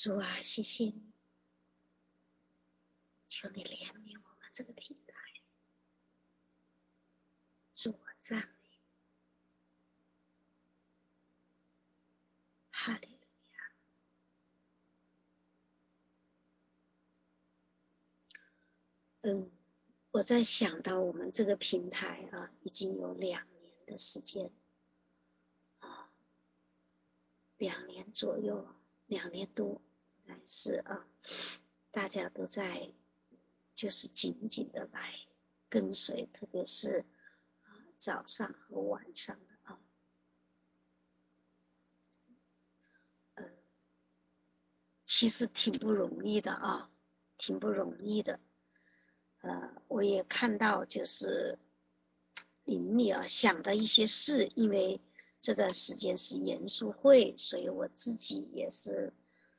主啊，谢谢你，求你怜悯我们这个平台。主啊，赞美你，哈利路亚。我在想到我们这个平台啊，已经有2年的时间啊，2年左右，2年多，应该是大家都在就是紧紧的来跟随，特别是早上和晚上的其实挺不容易的挺不容易的。我也看到就是灵里想的一些事，因为这段时间是研书会，所以我自己也是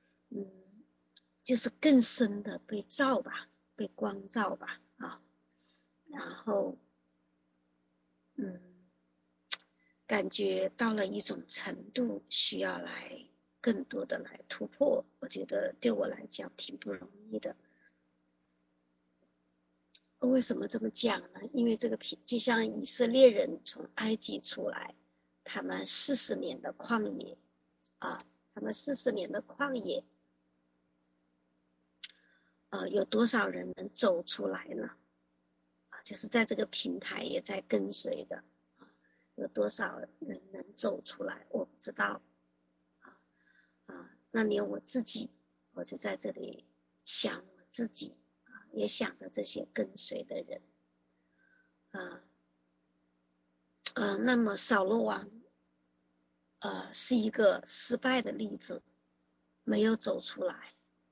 就是更深的被照吧，被光照吧然后感觉到了一种程度，需要来更多的来突破，我觉得对我来讲挺不容易的。为什么这么讲呢？因为这个就像以色列人从埃及出来，他们40年的旷野他们40年的旷野有多少人能走出来呢？就是在这个平台也在跟随的有多少人能走出来？我不知道那连我自己，我就在这里想我自己也想着这些跟随的人那么扫罗王是一个失败的例子，没有走出来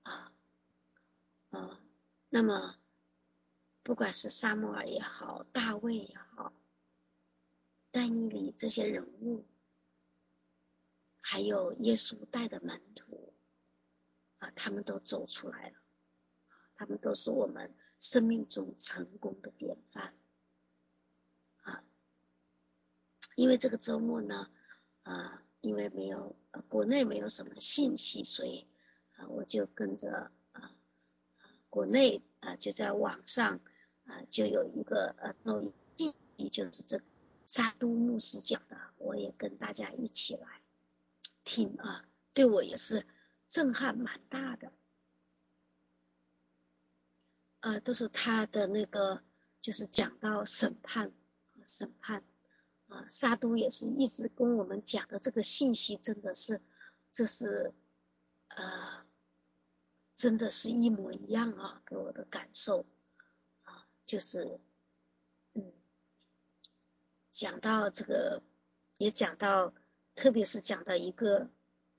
那么不管是撒母耳也好，大卫也好，但以理这些人物，还有耶稣带的门徒他们都走出来了，他们都是我们生命中成功的典范因为这个周末呢因为没有国内没有什么信息，所以我就跟着国内就在网上就有一个信息，就是这个沙都牧师讲的，我也跟大家一起来听对我也是震撼蛮大的都是他的那个就是讲到审判沙都也是一直跟我们讲的这个信息，真的是这是真的是一模一样给我的感受就是讲到这个，也讲到特别是讲到一个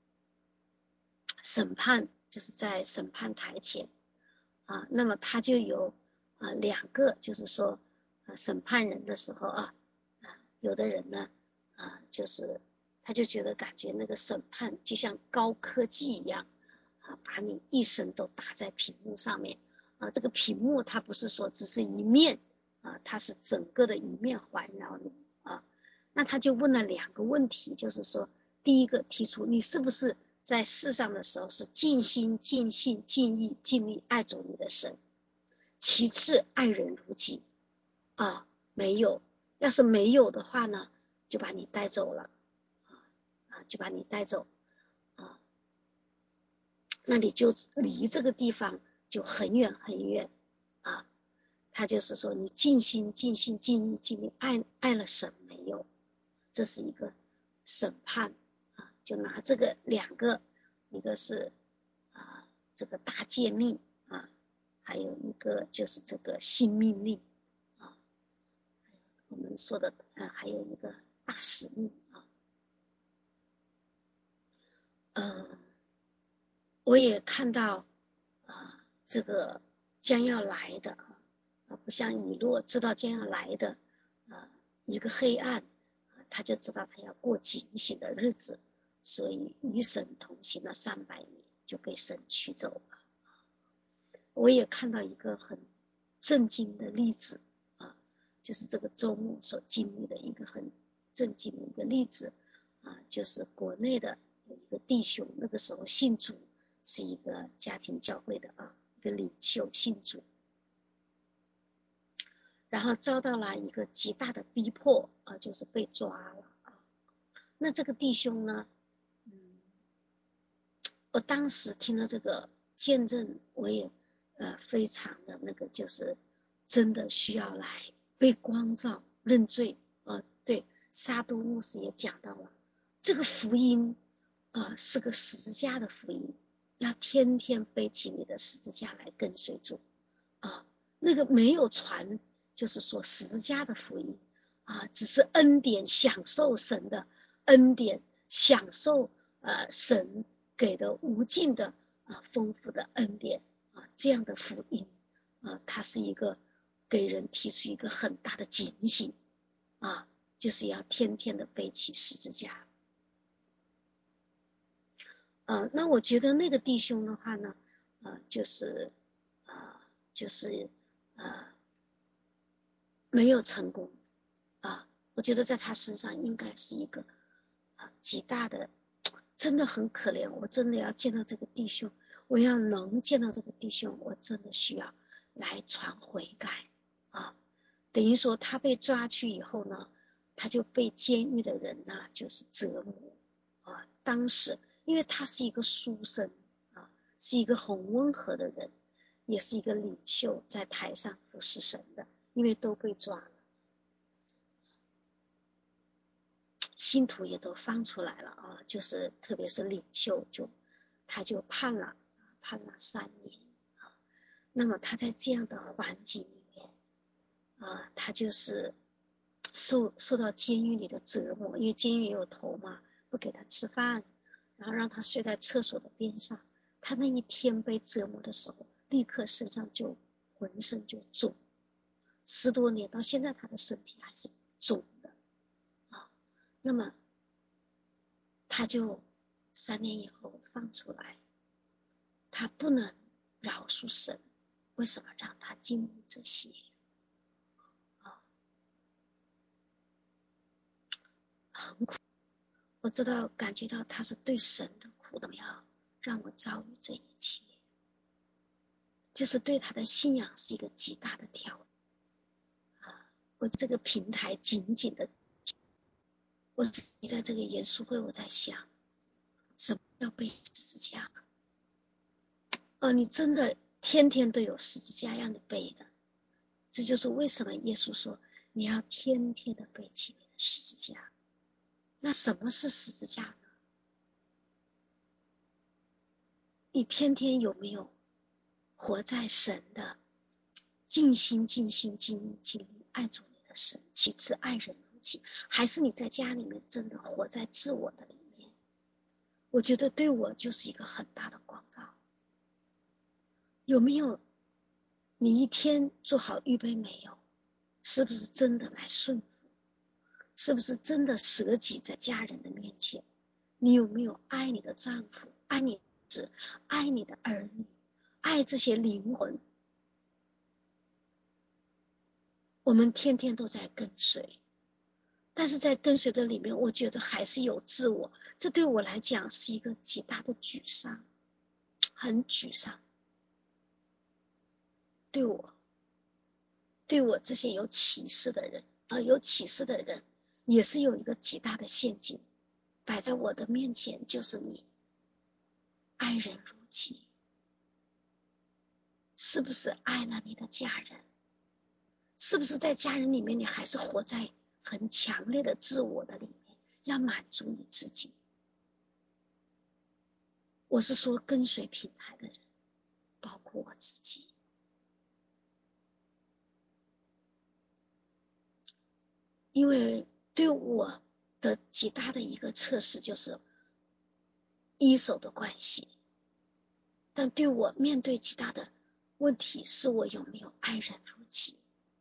审判，就是在审判台前那么他就有2个，就是说审判人的时候有的人呢就是他就觉得感觉那个审判就像高科技一样把你一生都打在屏幕上面这个屏幕它不是说只是一面它是整个的一面环绕你那他就问了2个问题，就是说第一个提出你是不是在世上的时候是尽心尽性尽意尽力爱主你的神，其次爱人如己没有，要是没有的话呢就把你带走了就把你带走那你就离这个地方就很远很远他就是说你尽心尽性尽意尽力爱了神没有，这是一个审判就拿这个2个，一个是这个大诫命还有一个就是这个新命令我们说的还有一个大使命我也看到这个将要来的不像以诺知道将要来的一个黑暗他就知道他要过警醒的日子，所以与神同行了300年就被神取走了我也看到一个很震惊的例子就是这个周末所经历的一个很震惊的一个例子就是国内的有一个弟兄，那个时候信主是一个家庭教会的一个领袖信主，然后遭到了一个极大的逼迫就是被抓了那这个弟兄呢，我当时听了这个见证，我也非常的那个，就是真的需要来被光照认罪对，沙都牧师也讲到了，这个福音是个十字架的福音，要天天背起你的十字架来跟随主那个没有传，就是说十字架的福音只是恩典，享受神的恩典，享受神给的无尽的丰富的恩典这样的福音它是一个给人提出一个很大的警醒就是要天天的背起十字架那我觉得那个弟兄的话呢就是没有成功我觉得在他身上应该是一个极大的，真的很可怜，我真的要见到这个弟兄，我要能见到这个弟兄，我真的需要来传悔改等于说他被抓去以后呢，他就被监狱的人呢就是折磨当时因为他是一个书生是一个很温和的人，也是一个领袖，在台上服侍神的，因为都被抓了，信徒也都放出来了就是特别是领袖他就判了3年那么他在这样的环境里面他就是受到监狱里的折磨，因为监狱也有头嘛，不给他吃饭，然后让他睡在厕所的边上，他那一天被折磨的时候，立刻身上就浑身就肿，10多年到现在他的身体还是肿的那么他就3年以后放出来，他不能饶恕神，为什么让他经历这些很苦，我知道感觉到他是对神的苦，怎么样让我遭遇这一切，就是对他的信仰是一个极大的挑战我这个平台紧紧的，我自己在这个严肃会，我在想什么叫背十字架你真的天天都有十字架让你背的，这就是为什么耶稣说你要天天的背起你的十字架。那什么是十字架呢？你天天有没有活在神的尽心尽心尽力尽力爱主你的神，其次爱人如己，还是你在家里面真的活在自我的里面？我觉得对我就是一个很大的光照。有没有你一天做好预备没有？是不是真的来顺服？是不是真的舍己在家人的面前？你有没有爱你的丈夫，爱你子，爱你的儿女，爱这些灵魂？我们天天都在跟随，但是在跟随的里面，我觉得还是有自我，这对我来讲是一个极大的沮丧，很沮丧。对我这些有启示的人有启示的人也是有一个极大的陷阱摆在我的面前，就是你爱人如己，是不是爱了你的家人？是不是在家人里面你还是活在很强烈的自我的里面，要满足你自己？我是说跟随平台的人，包括我自己。因为对我的极大的一个测试就是一手的关系，但对我面对极大的问题是我有没有爱人如己？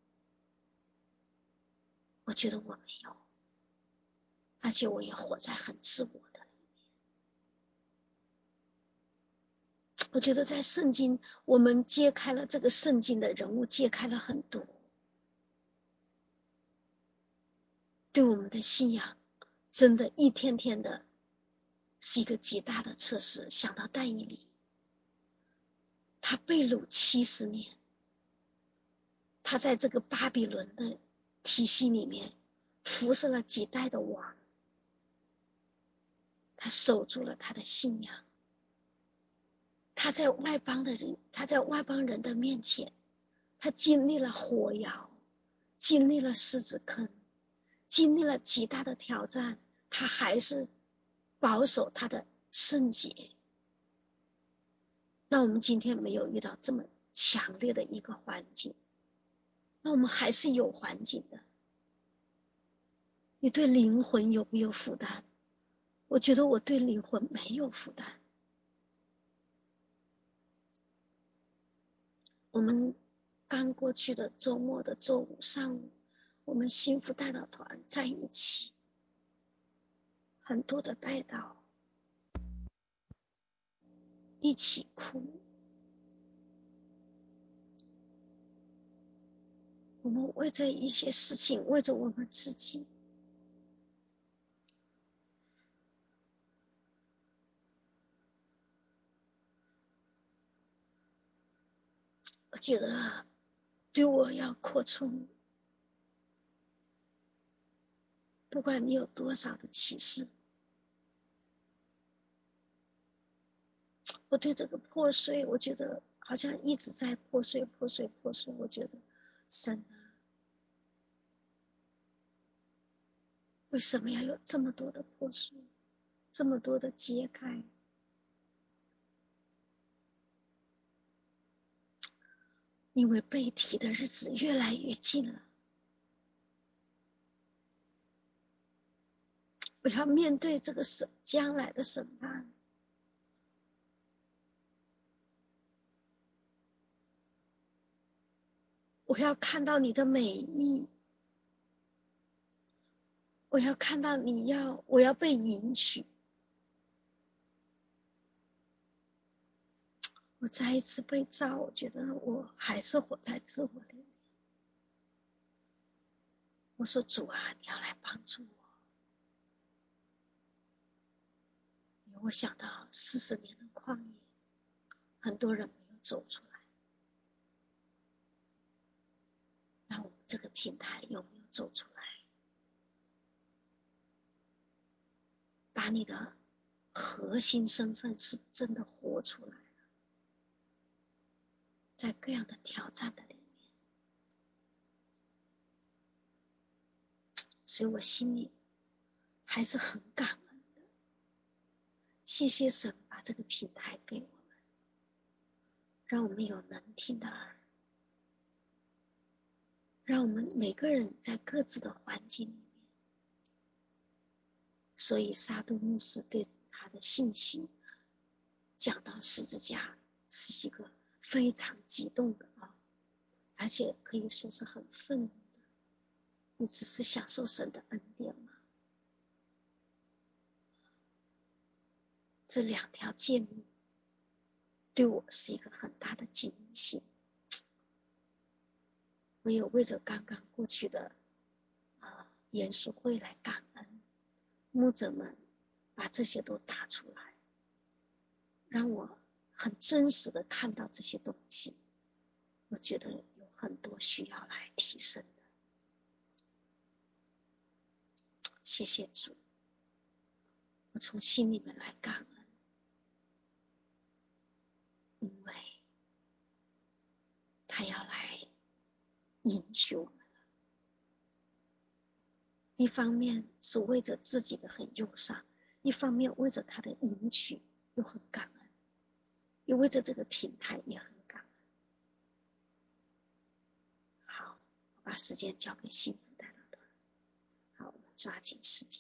我觉得我没有，而且我也活在很自我的里面。我觉得在圣经，我们揭开了这个圣经的人物，揭开了很多，对我们的信仰真的一天天的是一个极大的测试。想到但以理， 他被掳70年，他在这个巴比伦的体系里面服侍了几代的王，他守住了他的信仰。他在外邦人的面前，他经历了火窑，经历了狮子坑，经历了极大的挑战，他还是保守他的圣洁。那我们今天没有遇到这么强烈的一个环境，那我们还是有环境的。你对灵魂有没有负担？我觉得我对灵魂没有负担。我们刚过去的周末的周五上午，我们幸福代祷团在一起，很多的代祷，一起哭。我们为着一些事情，为着我们自己，我觉得对我要扩充，不管你有多少的启示，我对这个破碎，我觉得好像一直在破碎。我觉得神啊，为什么要有这么多的破碎，这么多的揭开？因为被提的日子越来越近了，我要面对这个将来的审判。我要看到你的美意，我要看到我要被迎娶。我再一次被造，我觉得我还是活在自我里面。我说主啊，你要来帮助我。因为我想到40年的旷野，很多人没有走出来。那我们这个平台有没有走出来？把你的核心身份是真的活出来了，在各样的挑战的里面。所以我心里还是很感恩的，谢谢神把这个平台给我们，让我们有能听的耳，让我们每个人在各自的环境里面。所以沙都牧师对他的信息讲到十字架是一个非常激动的而且可以说是很愤怒的。你只是享受神的恩典吗？这2条诫命对我是一个很大的警醒。我也为着刚刚过去的研书会来感恩，牧者们把这些都打出来，让我很真实的看到这些东西。我觉得有很多需要来提升的。谢谢主，我从心里面来感恩，因为他要来迎娶我们了。一方面是为着自己的很忧伤，一方面为着他的迎娶又很感恩，也为着这个平台也很感恩。好，我把时间交给幸福代祷团。好，我们抓紧时间。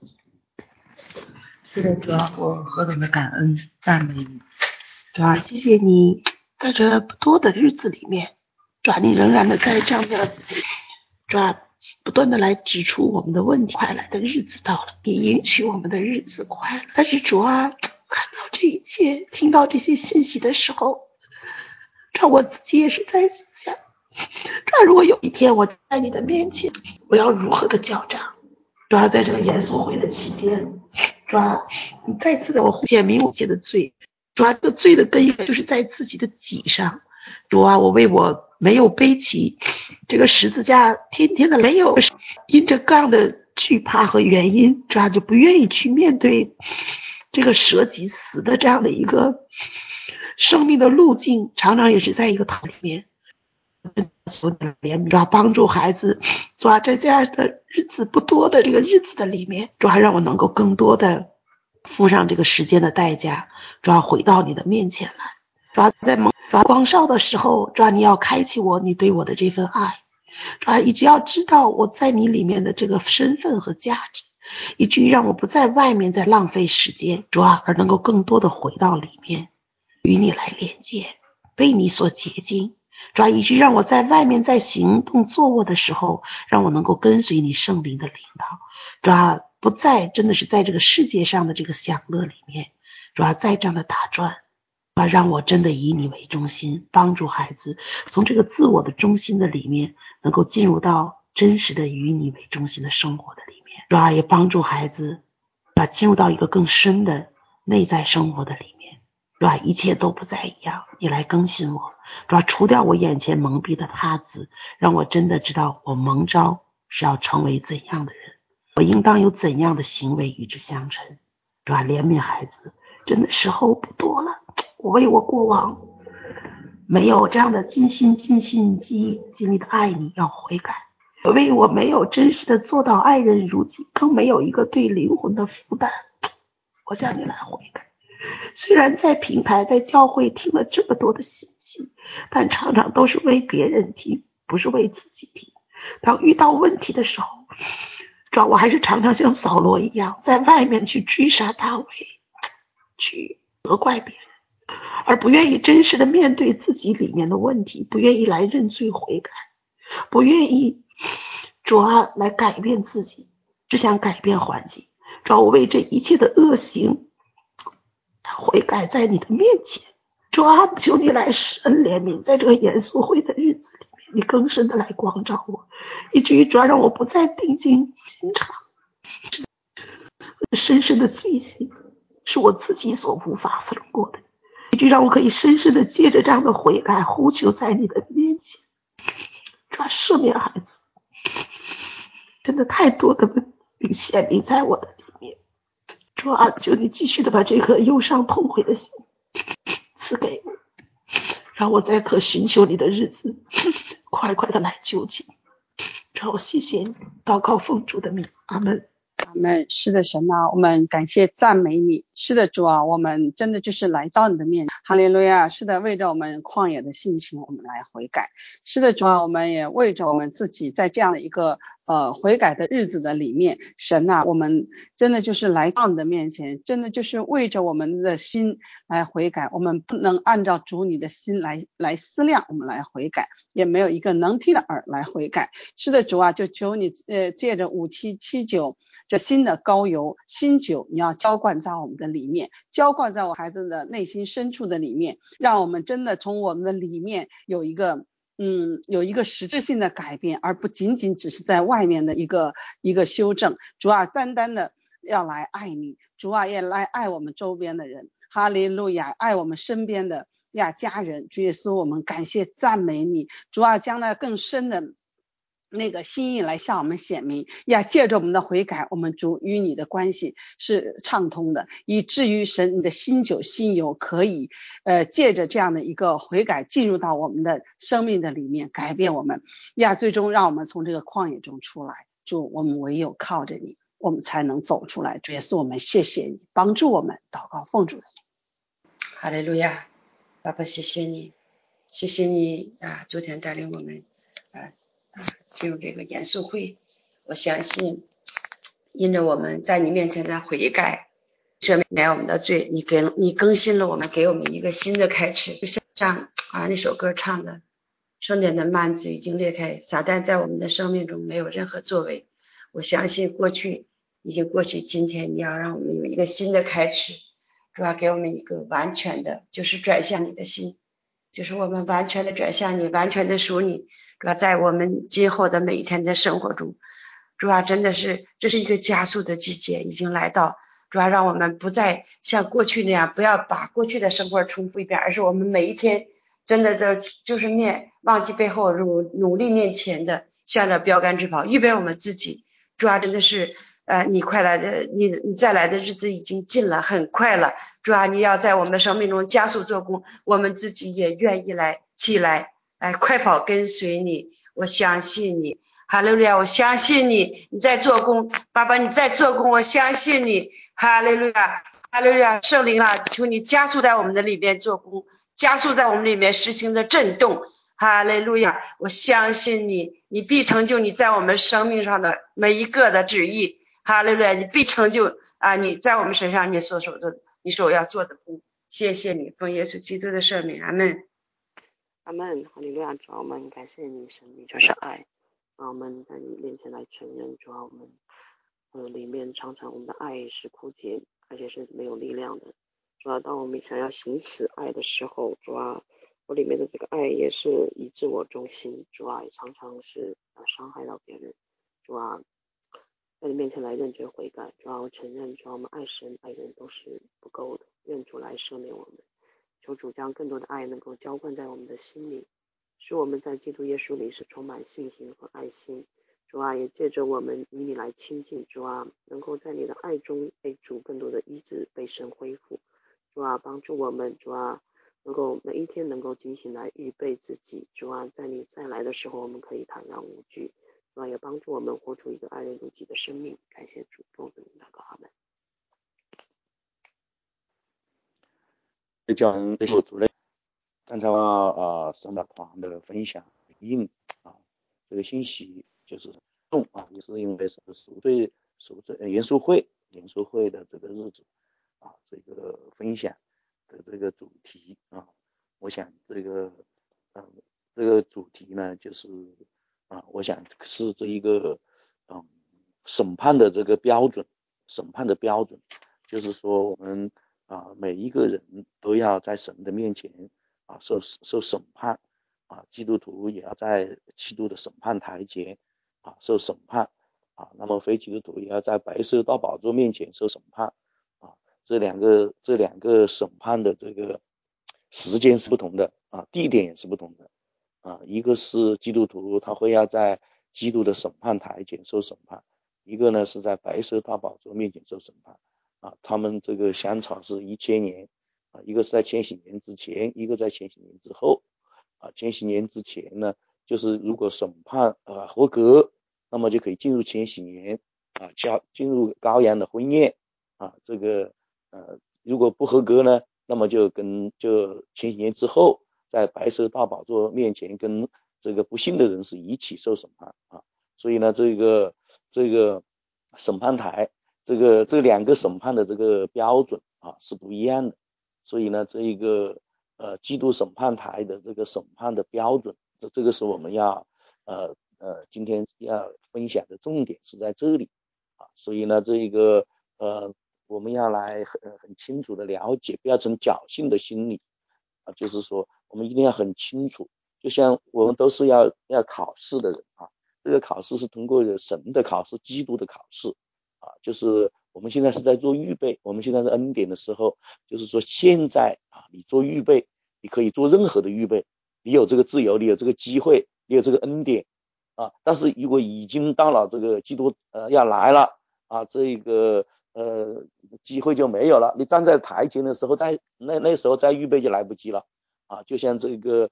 是的，主啊，我何等的感恩赞美你，主啊，谢谢你在这不多的日子里面，主啊，你仍然的在这样的主啊不断的来指出我们的问题。快来的日子到了，你允许我们的日子快了。但是主啊，看到这一切，听到这些信息的时候，主啊，我自己也是在想，主啊，如果有一天我在你的面前，我要如何的交账？主要在这个严肃会的期间，主要你再次的我显明我些的罪， 主啊，这个罪的根源就是在自己的己上。主啊，我为我没有背起这个十字架，天天的没有因着各样的惧怕和原因，主啊就不愿意去面对这个舍己死的这样的一个生命的路径，常常也是在一个塔里面。主啊，帮助孩子，主啊，在这样的日子不多的这个日子的里面，主啊，让我能够更多的付上这个时间的代价，主啊，回到你的面前来。主啊，在主啊光少的时候，主啊，你要开启我，你对我的这份爱，主啊，一直要知道我在你里面的这个身份和价值，以至于让我不在外面再浪费时间，主啊，而能够更多的回到里面，与你来连接，被你所洁净。主啊，以至于让我在外面在行动坐卧的时候，让我能够跟随你圣灵的领导。主啊，不再真的是在这个世界上的这个享乐里面，主啊，再这样的打转，让我真的以你为中心，帮助孩子从这个自我的中心的里面，能够进入到真实的以你为中心的生活的里面。主啊，也帮助孩子进入到一个更深的内在生活的里面。主啊，一切都不再一样，你来更新我。主啊，除掉我眼前蒙蔽的帕子，让我真的知道我蒙召是要成为怎样的人，我应当有怎样的行为与之相称。主啊，怜悯孩子，真的时候不多了。我为我过往没有这样的尽心尽力的爱你要悔改，我为我没有真实的做到爱人如己，更没有一个对灵魂的负担，我向你来悔改。虽然在平台在教会听了这么多的信息，但常常都是为别人听，不是为自己听。当遇到问题的时候，主要我还是常常像扫罗一样，在外面去追杀大卫，去责怪别人，而不愿意真实的面对自己里面的问题，不愿意来认罪悔改，不愿意主要来改变自己，只想改变环境。主要我为这一切的恶行悔改在你的面前。主啊，求你来施恩怜悯，在这个严肃会的日子里面，你更深的来光照我，以至于主要让我不再定睛心肠，深深的罪行是我自己所无法分过的，以至于让我可以深深的借着这样的悔改呼求在你的面前。主啊，赦免孩子，真的太多的问题显明在我的里面。主啊，求你继续的把这颗忧伤痛悔的心赐给我，让我在可寻求你的日子快快的来救济。主啊，谢谢你，祷告奉主的名，阿们。 阿们。是的，神啊，我们感谢赞美你。是的，主啊，我们真的就是来到你的面前，哈利路亚。是的，为着我们旷野的性情，我们来悔改。是的，主啊，我们也为着我们自己在这样的一个悔改的日子的里面，神啊，我们真的就是来到你的面前，真的就是为着我们的心来悔改。我们不能按照主你的心来思量，我们来悔改，也没有一个能听的耳来悔改。是的，主啊，就求你借着5779这新的膏油新酒，你要浇灌在我们的里面，浇灌在我孩子的内心深处的里面，让我们真的从我们的里面有一个实质性的改变，而不仅仅只是在外面的一个修正。主啊，单单的要来爱你，主啊，也来爱我们周边的人，哈利路亚，爱我们身边的家人。主耶稣，我们感谢赞美你。主啊，将来更深的那个心意来向我们显明借着我们的悔改，我们主与你的关系是畅通的，以至于神你的新酒新油可以借着这样的一个悔改进入到我们的生命的里面，改变我们最终让我们从这个旷野中出来。主，我们唯有靠着你，我们才能走出来。主耶稣，我们谢谢你帮助我们，祷告奉主的名。 哈利路亚。爸爸，谢谢你，谢谢你昨天带领我们进入这个严肃会。我相信因着我们在你面前的悔改，赦免我们的罪，你更新了我们，给我们一个新的开始。就像那首歌唱的，圣殿的幔子已经裂开，撒旦在我们的生命中没有任何作为。我相信过去已经过去，今天你要让我们有一个新的开始，主要给我们一个完全的，就是转向你的心，就是我们完全的转向你，完全的属你。主要在我们今后的每一天的生活中，主要真的是这是一个加速的季节已经来到。 主要让我们不再像过去那样，不要把过去的生活重复一遍，而是我们每一天真的就是忘记背后，努力面前的，向着标杆直跑，预备我们自己。主要真的是你快来的，你再来的日子已经近了，很快了。主要你要在我们的生命中加速做工，我们自己也愿意起来快跑跟随你。我相信你，哈利路亚，我相信你，你在做工，爸爸你在做工，我相信你，哈利路亚，哈利路亚，圣灵啊，求你加速在我们的里面做工，加速在我们里面实行的震动，哈利路亚，我相信你，你必成就你在我们生命上的每一个的旨意，哈利路亚，你必成就你在我们身上你所要做的工，谢谢你，奉耶稣基督的圣名，阿们。 阿们，哈利路亚，主啊，我们感谢你，神你就是爱，让我们在你面前来承认，主啊，我们里面常常我们的爱是枯竭，而且是没有力量的。主啊，当我们想要行使爱的时候，主啊，我里面的这个爱也是以自我中心，主啊，也常常是伤害到别人。主啊，在你面前来认罪悔改，主啊，我承认，主啊，我们爱神爱人都是不够的，愿主来赦免我们。求主将更多的爱能够浇灌在我们的心里，使我们在基督耶稣里是充满信心和爱心。主啊，也借着我们与你来亲近，主啊，能够在你的爱中被主更多的医治，被神恢复。主啊，帮助我们，主啊，能够每一天能够警醒来预备自己。主啊，在你再来的时候，我们可以坦然无惧。主啊，也帮助我们活出一个爱人如己的生命。感谢主，奉主名祷告，阿们。 讲这些主任，刚才神导团的分享应这个信息就是重也是因为是赎罪元素会的这个日子这个分享的这个主题我想这个主题呢就是我想是这一个审判的这个标准，就是说我们每一个人都要在神的面前受审判基督徒也要在基督的审判台前受审判那么非基督徒也要在白色大宝座面前受审判这两个审判的这个时间是不同的地点也是不同的一个是基督徒他会要在基督的审判台前受审判，一个呢是在白色大宝座面前受审判他们这个相差是1000年一个是在千禧年之前，一个在千禧年之后千禧年之前呢就是如果审判合格，那么就可以进入千禧年进入羔羊的婚宴这个如果不合格呢，那么就千禧年之后在白色大宝座面前跟这个不幸的人是一起受审判所以呢这个审判台这两个审判的这个标准是不一样的，所以呢这一个基督审判台的这个审判的标准，这个是我们要今天要分享的重点是在这里所以呢这一个我们要来很清楚的了解，不要存侥幸的心理就是说我们一定要很清楚，就像我们都是要考试的人这个考试是通过神的考试，基督的考试就是我们现在是在做预备，我们现在是恩典的时候，就是说现在你做预备，你可以做任何的预备，你有这个自由，你有这个机会，你有这个恩典但是如果已经到了这个基督要来了这个机会就没有了，你站在台前的时候那时候再预备就来不及了就像这个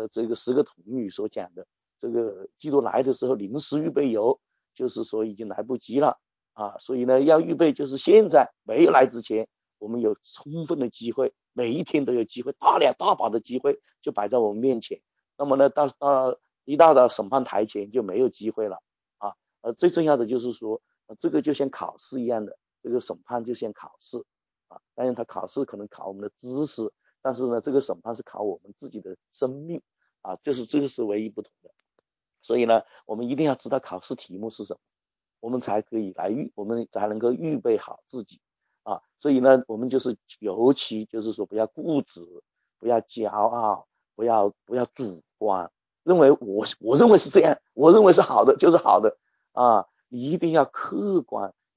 10个童女所讲的，这个基督来的时候临时预备油，就是说已经来不及了所以呢要预备就是现在没有来之前，我们有充分的机会，每一天都有机会，大把的机会就摆在我们面前，那么呢一到了审判台前就没有机会了最重要的就是说这个就像考试一样的，这个审判就像考试当然他考试可能考我们的知识，但是呢这个审判是考我们自己的生命这个是唯一不同的，所以呢我们一定要知道考试题目是什么，我们才能够预备好自己所以呢我们就是尤其就是说不要固执，不要骄傲，不要主观认为我认为是这样，我认为是好的就是好的你一定要客观，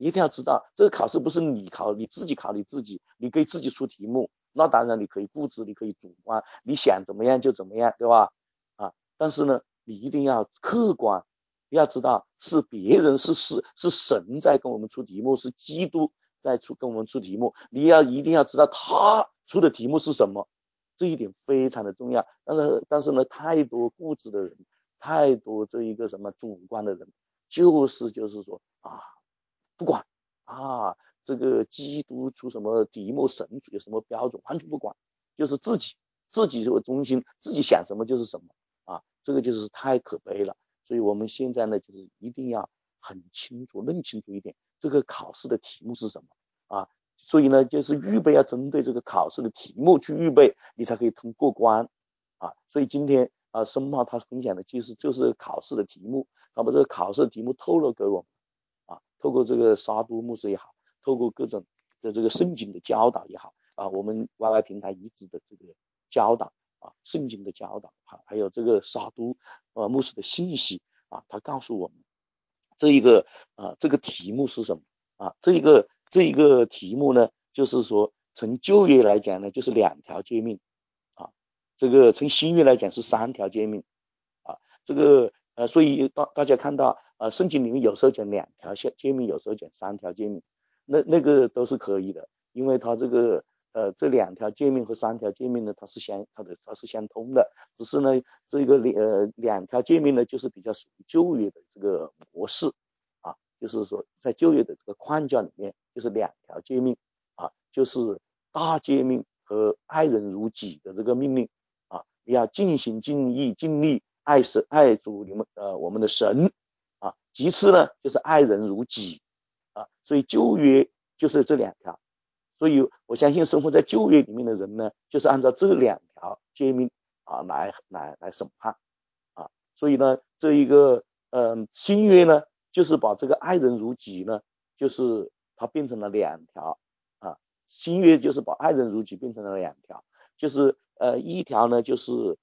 一定要知道这个考试不是你考你自己，你可以自己出题目，那当然你可以固执，你可以主观，你想怎么样就怎么样，对吧？但是呢，你一定要客观，要知道是别人是神在跟我们出题目，是基督在跟我们出题目，你一定要知道他出的题目是什么，这一点非常的重要。但是呢，太多固执的人，太多这一个什么主观的人，就是说不管这个基督出什么题目，神有什么标准，完全不管，就是自己为中心，自己想什么就是什么这个就是太可悲了。所以我们现在呢，就是一定要很清楚认清楚一点，这个考试的题目是什么所以呢，就是预备要针对这个考试的题目去预备，你才可以过关所以今天申茂他分享的就是考试的题目，把这个考试的题目透露给我们透过这个沙都牧师也好，透过各种的这个圣经的教导也好我们 YY 平台一直的这个教导圣经的教导还有这个沙都牧师的信息他告诉我们这一个这个题目是什么这一个题目呢，就是说从旧约来讲呢，就是2条诫命这个从新约来讲是3条诫命这个所以大家看到圣经里面有时候讲2条诫命，有时候讲3条诫命，那个都是可以的，因为它这个这2条诫命和3条诫命呢，它是相通的，只是呢这个2条诫命呢，就是比较属于旧约的这个模式就是说在旧约的这个框架里面，就是2条诫命就是大诫命和爱人如己的这个命令要尽心尽意尽力爱主我们的神其次呢就是爱人如己所以旧约就是这2条，所以我相信生活在旧约里面的人呢，就是按照这2条诫命来审判所以呢这一个新约呢，就是把这个爱人如己呢，就是它变成了2条新约就是把爱人如己变成了2条，就是一条呢就是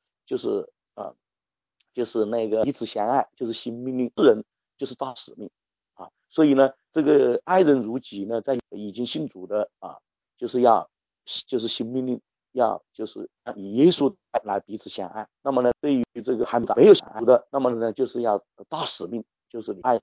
那个彼此相爱，就是新命令，世人就是大使命所以呢这个爱人如己呢，在已经信主的就是新命令，就是以耶稣来彼此相爱。那么呢对于这个还没有信主的，那么呢就是要大使命，就是爱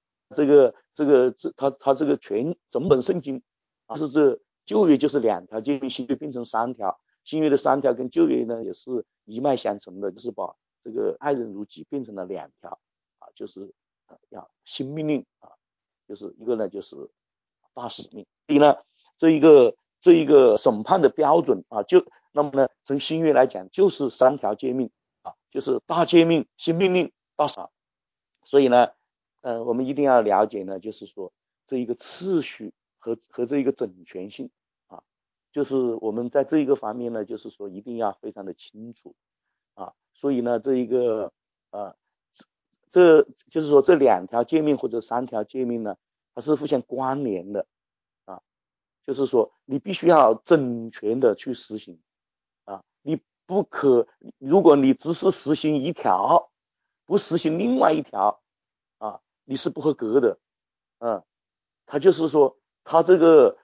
他这个整本圣经是这旧约就是2条诫命，新约变成3条，新约的3条跟旧约呢也是一脉相承的，就是把这个爱人如己变成了2条就是要新命令就是一个呢就是大使命。所以呢这一个审判的标准那么呢从新约来讲就是3条诫命就是大诫命、新命令、大使所以呢我们一定要了解呢，就是说这一个次序和这一个整全性就是我们在这一个方面呢，就是说一定要非常的清楚所以呢这一个这就是说这2条诫命或者3条诫命呢，它是互相关联的就是说你必须要整全的去实行你不可，如果你只是实行1条，不实行另外1条你是不合格的他就是说他这个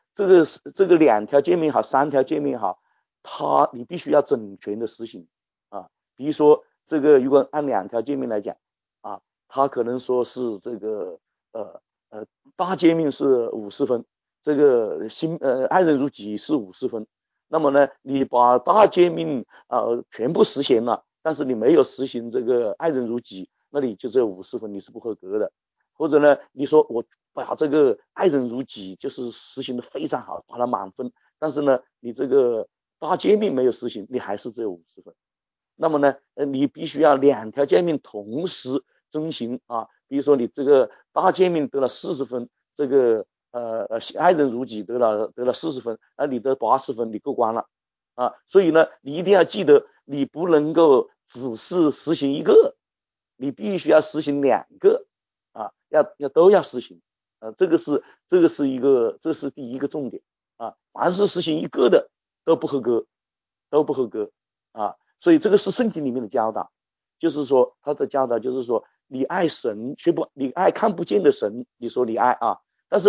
2条诫命好，3条诫命好，你必须要整全的实行比如说这个如果按2条诫命来讲他可能说是这个大诫命是50分，这个爱人如己是50分，那么呢你把大诫命全部实行了，但是你没有实行这个爱人如己，那你就只有50分，你是不合格的。或者呢你说我把这个爱人如己就是实行的非常好，把它满分，但是呢你这个大诫命没有实行，你还是只有50分。那么呢你必须要2条诫命同时遵行比如说你这个大诫命得了40分，这个爱人如己得了40分，你得80分，你过关了所以呢你一定要记得，你不能够只是实行1个，你必须要实行2个都要实行这是第一个重点凡是实行1个的都不合格所以这个是圣经里面的教导，就是说他的教导就是说你爱神却不，你爱看不见的神，你说你爱但是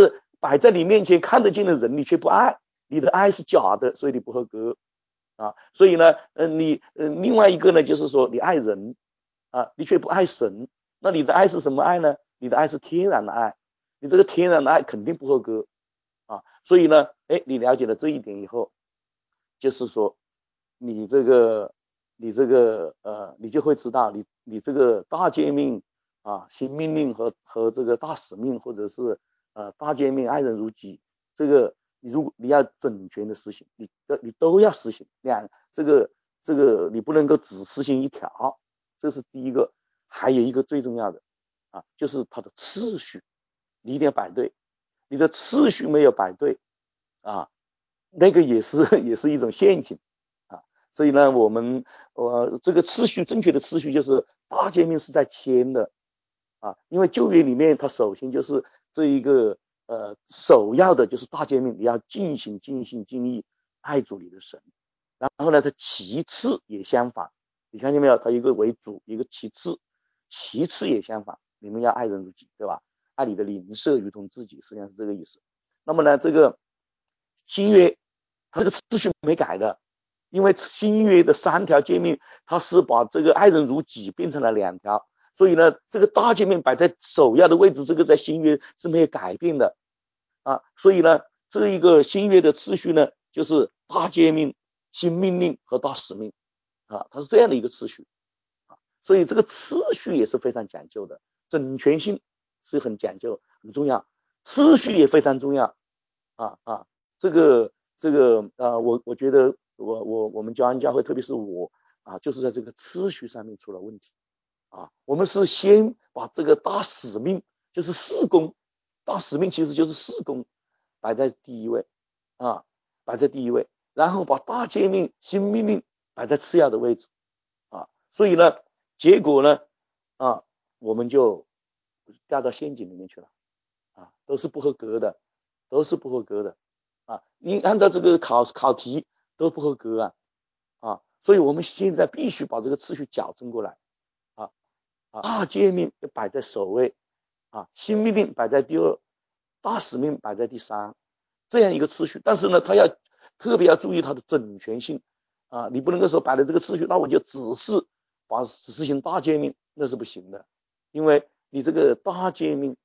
摆在你面前看得见的人你却不爱，你的爱是假的，所以你不合格啊。所以呢另外一个呢就是说你爱人啊，你却不爱神，那你的爱是什么爱呢？你的爱是天然的爱，你这个天然的爱肯定不合格啊。所以呢你了解了这一点以后，就是说你这个你就会知道你这个大诫命啊，新命令和这个大使命，或者是大诫命爱人如己，这个如果你要整全的实行，你都要实行，这个你不能够只实行一条，这是第一个。还有一个最重要的啊，就是它的次序，你一定要摆对，你的次序没有摆对啊，那个也是一种陷阱啊。所以呢这个正确的次序就是大诫命是在前的啊，因为旧约里面它首先就是这一个首要的就是大诫命，你要尽心尽意爱主你的神。然后呢它其次也相反，你看见没有，它一个为主，一个其次也相反，你们要爱人如己，对吧？爱你的邻舍如同自己，实际上是这个意思。那么呢这个新约它这个次序没改的，因为新约的3条诫命它是把这个爱人如己变成了2条，所以呢这个大诫命摆在首要的位置，这个在新约是没有改变的啊。所以呢这一个新约的次序呢就是大诫命、新命令和大使命啊，它是这样的一个次序啊。所以这个次序也是非常讲究的，整全性是很讲究很重要，次序也非常重要啊。这个我觉得我们教安教会，特别是我啊，就是在这个次序上面出了问题啊。我们是先把这个大使命，就是事工，大使命其实就是事工摆在第一位啊，摆在第一位，然后把大诫命、新命令摆在次要的位置啊。所以呢结果呢啊，我们就掉到陷阱里面去了啊，都是不合格的啊，你按照这个考题都不合格啊。所以我们现在必须把这个次序矫正过来啊。大诫命摆在首位啊，新命令摆在第2，大使命摆在第3，这样一个次序。但是呢他要特别要注意它的整全性啊，你不能够说摆了这个次序，那我就只是实行大诫命，那是不行的。因为你这个大诫命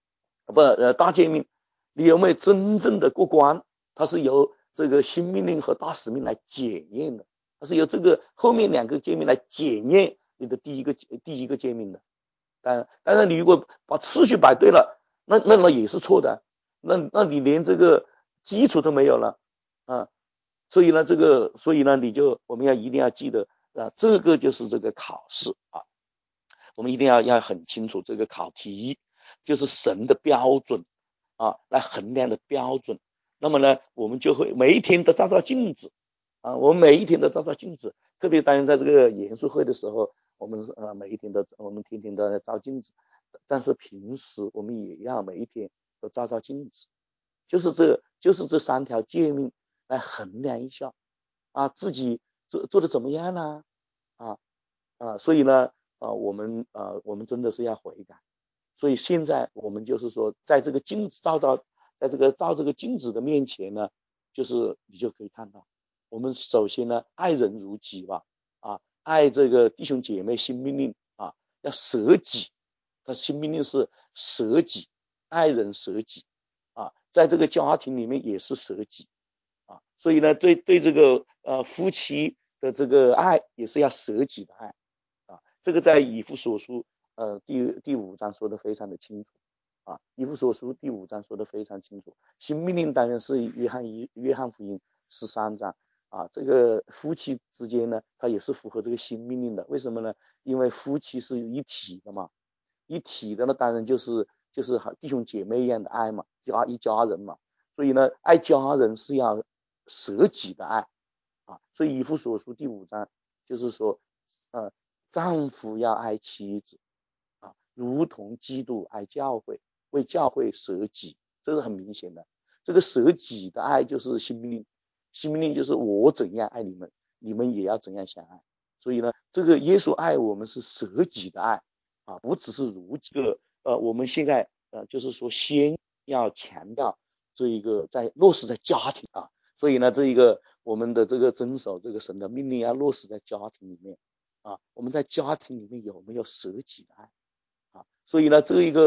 你有没有真正的过关，它是由这个新命令和大使命来检验的，它是由这个后面2个诫命来检验你的第一个诫命的。当然你如果把次序摆对了，那也是错的，那你连这个基础都没有了啊。所以呢我们一定要记得啊，这个就是这个考试啊，我们一定要很清楚这个考题就是神的标准啊，来衡量的标准。那么呢我们就会每一天都照镜子啊，我们每一天都照镜子，特别当然在这个严肃会的时候，我们天天都在照镜子，但是平时我们也要每一天都照镜子，就是这3条诫命来衡量一下啊，自己做的怎么样呢所以呢我们真的是要悔改。所以现在我们就是说在这个镜子在这个照这个镜子的面前呢，就是你就可以看到，我们首先呢爱人如己吧啊，爱这个弟兄姐妹，新命令啊要舍己，他新命令是舍己，爱人舍己啊，在这个家庭里面也是舍己啊。所以呢对这个夫妻的这个爱也是要舍己的爱啊。这个在以弗所书第5章说的非常的清楚啊，以弗所书第5章说的非常清楚。新命令当然是约翰福音13章啊，这个夫妻之间呢，它也是符合这个新命令的。为什么呢？因为夫妻是一体的嘛，一体的呢，当然就是弟兄姐妹一样的爱嘛，一家人嘛。所以呢，爱家人是要舍己的爱啊。所以以弗所书第5章就是说丈夫要爱妻子啊，如同基督爱教会，为教会舍己，这是很明显的。这个舍己的爱就是新命令，新命令就是我怎样爱你们，你们也要怎样相爱。所以呢，这个耶稣爱我们是舍己的爱啊，不只是如这个我们现在就是说先要强调这一个在落实在家庭啊。所以呢，这一个我们的这个遵守这个神的命令要落实在家庭里面啊。我们在家庭里面有没有舍己的爱啊？所以呢，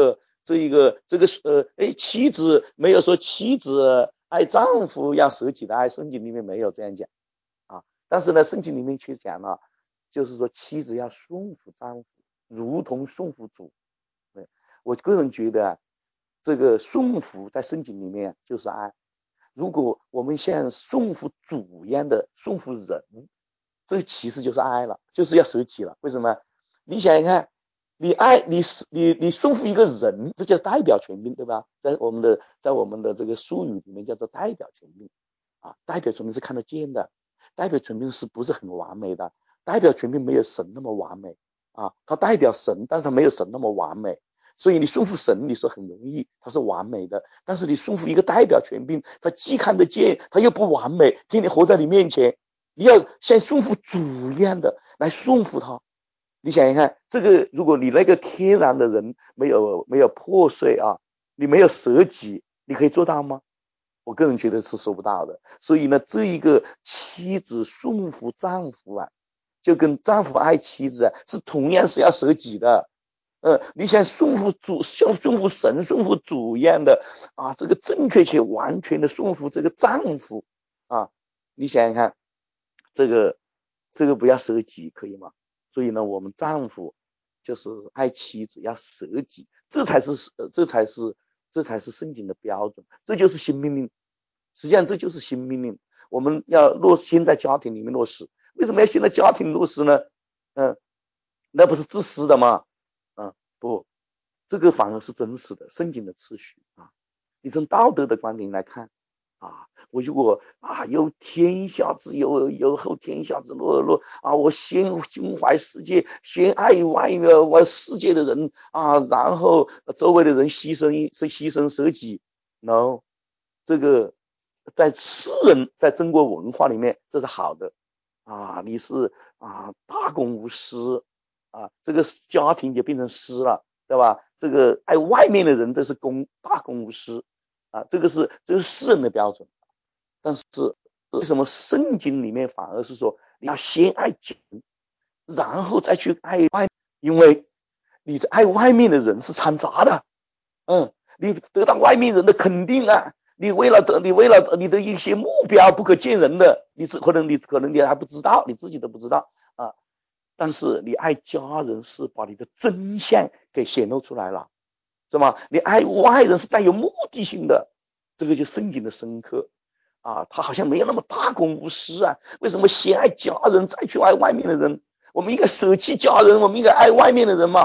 妻子没有说妻子爱丈夫要舍己的爱，圣经里面没有这样讲啊。但是呢，圣经里面却讲了，就是说妻子要顺服丈夫，如同顺服主。我个人觉得这个顺服在圣经里面就是爱。如果我们像顺服主一样的顺服人，这其实就是爱了，就是要舍己了。为什么？你想想看，你顺服一个人，这叫代表权柄，对吧？在我们的这个术语里面叫做代表权柄啊。代表权柄是看得见的，代表权柄是不是很完美的？代表权柄没有神那么完美啊，它代表神，但是它没有神那么完美。所以你顺服神，你说很容易，它是完美的。但是你顺服一个代表权柄，它既看得见，它又不完美，天天活在你面前，你要像顺服主一样的来顺服他。你想一看，这个如果你那个天然的人没有破碎啊，你没有舍己，你可以做到吗？我个人觉得是做不到的。所以呢，这一个妻子顺服丈夫啊，就跟丈夫爱妻子啊，是同样是要舍己的。你像顺服主，像顺服神、顺服主一样的啊，这个正确且完全的顺服这个丈夫啊，你想想看，这个不要舍己，可以吗？所以呢，我们丈夫就是爱妻子要舍己，这才是圣经的标准，这就是新命令。实际上这就是新命令，我们要先在家庭里面落实。为什么要先在家庭落实呢？那不是自私的吗？不，这个反而是真实的圣经的次序啊。你从道德的观点来看啊，我如果有天下之忧后天下之乐啊，我先心怀世界，先爱外世界的人啊，然后周围的人牺牲舍己。No， 这个在世人在中国文化里面这是好的啊，你是大公无私啊，这个家庭就变成私了，对吧？这个爱外面的人，这是大公无私啊，这个是世人的标准。但是为什么圣经里面反而是说你要先爱家人，然后再去爱外面？因为你爱外面的人是掺杂的，你得到外面人的肯定啊，你为了你的一些目标不可见人的，可能你还不知道，你自己都不知道啊。但是你爱家人是把你的真相给显露出来了，是吗？你爱外人是带有目的性的，这个就圣经的深刻啊，他好像没有那么大公无私啊。为什么先爱家人再去爱外面的人？我们应该舍弃家人，我们应该爱外面的人吗？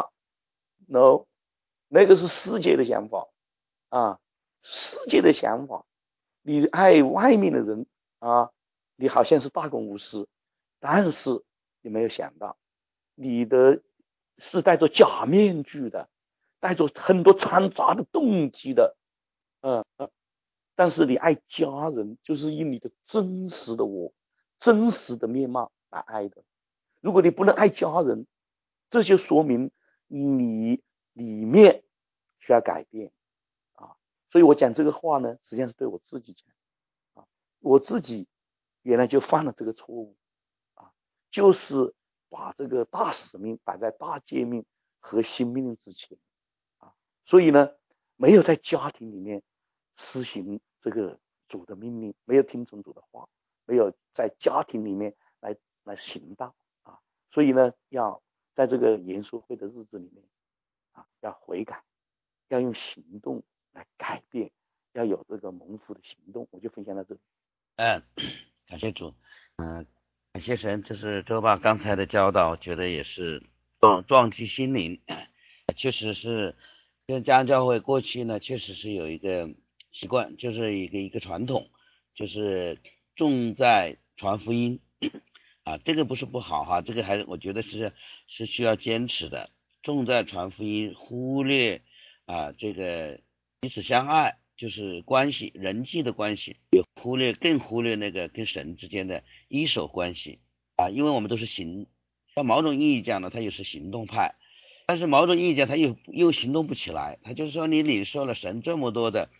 No， 那个是世界的想法啊，世界的想法。你爱外面的人啊，你好像是大公无私，但是你没有想到，你的是带着假面具的，带着很多掺杂的动机的，但是你爱家人，就是以你的真实的真实的面貌来爱的。如果你不能爱家人，这就说明你里面需要改变啊。所以我讲这个话呢，实际上是对我自己讲啊，我自己原来就犯了这个错误啊，就是把这个大使命摆在大诫命和新命令之前啊，所以呢，没有在家庭里面施行这个主的命令，没有听从主的话，没有在家庭里面来行道啊，所以呢，要在这个严肃会的日子里面要悔改，要用行动来改变，要有这个蒙福的行动。我就分享到这里。 感谢主，感谢神，这是周爸刚才的教导，觉得也是撞击心灵，确实是。跟家恩教会过去呢，确实是有一个习惯，就是一个传统，就是重在传福音这个不是不好哈，这个我觉得是需要坚持的，重在传福音，忽略这个彼此相爱，就是关系人际的关系，更忽略那个跟神之间的一手关系因为我们都是像某种意义讲呢，他也是行动派。但是某种意义讲他又行动不起来，他就是说你领受了神这么多的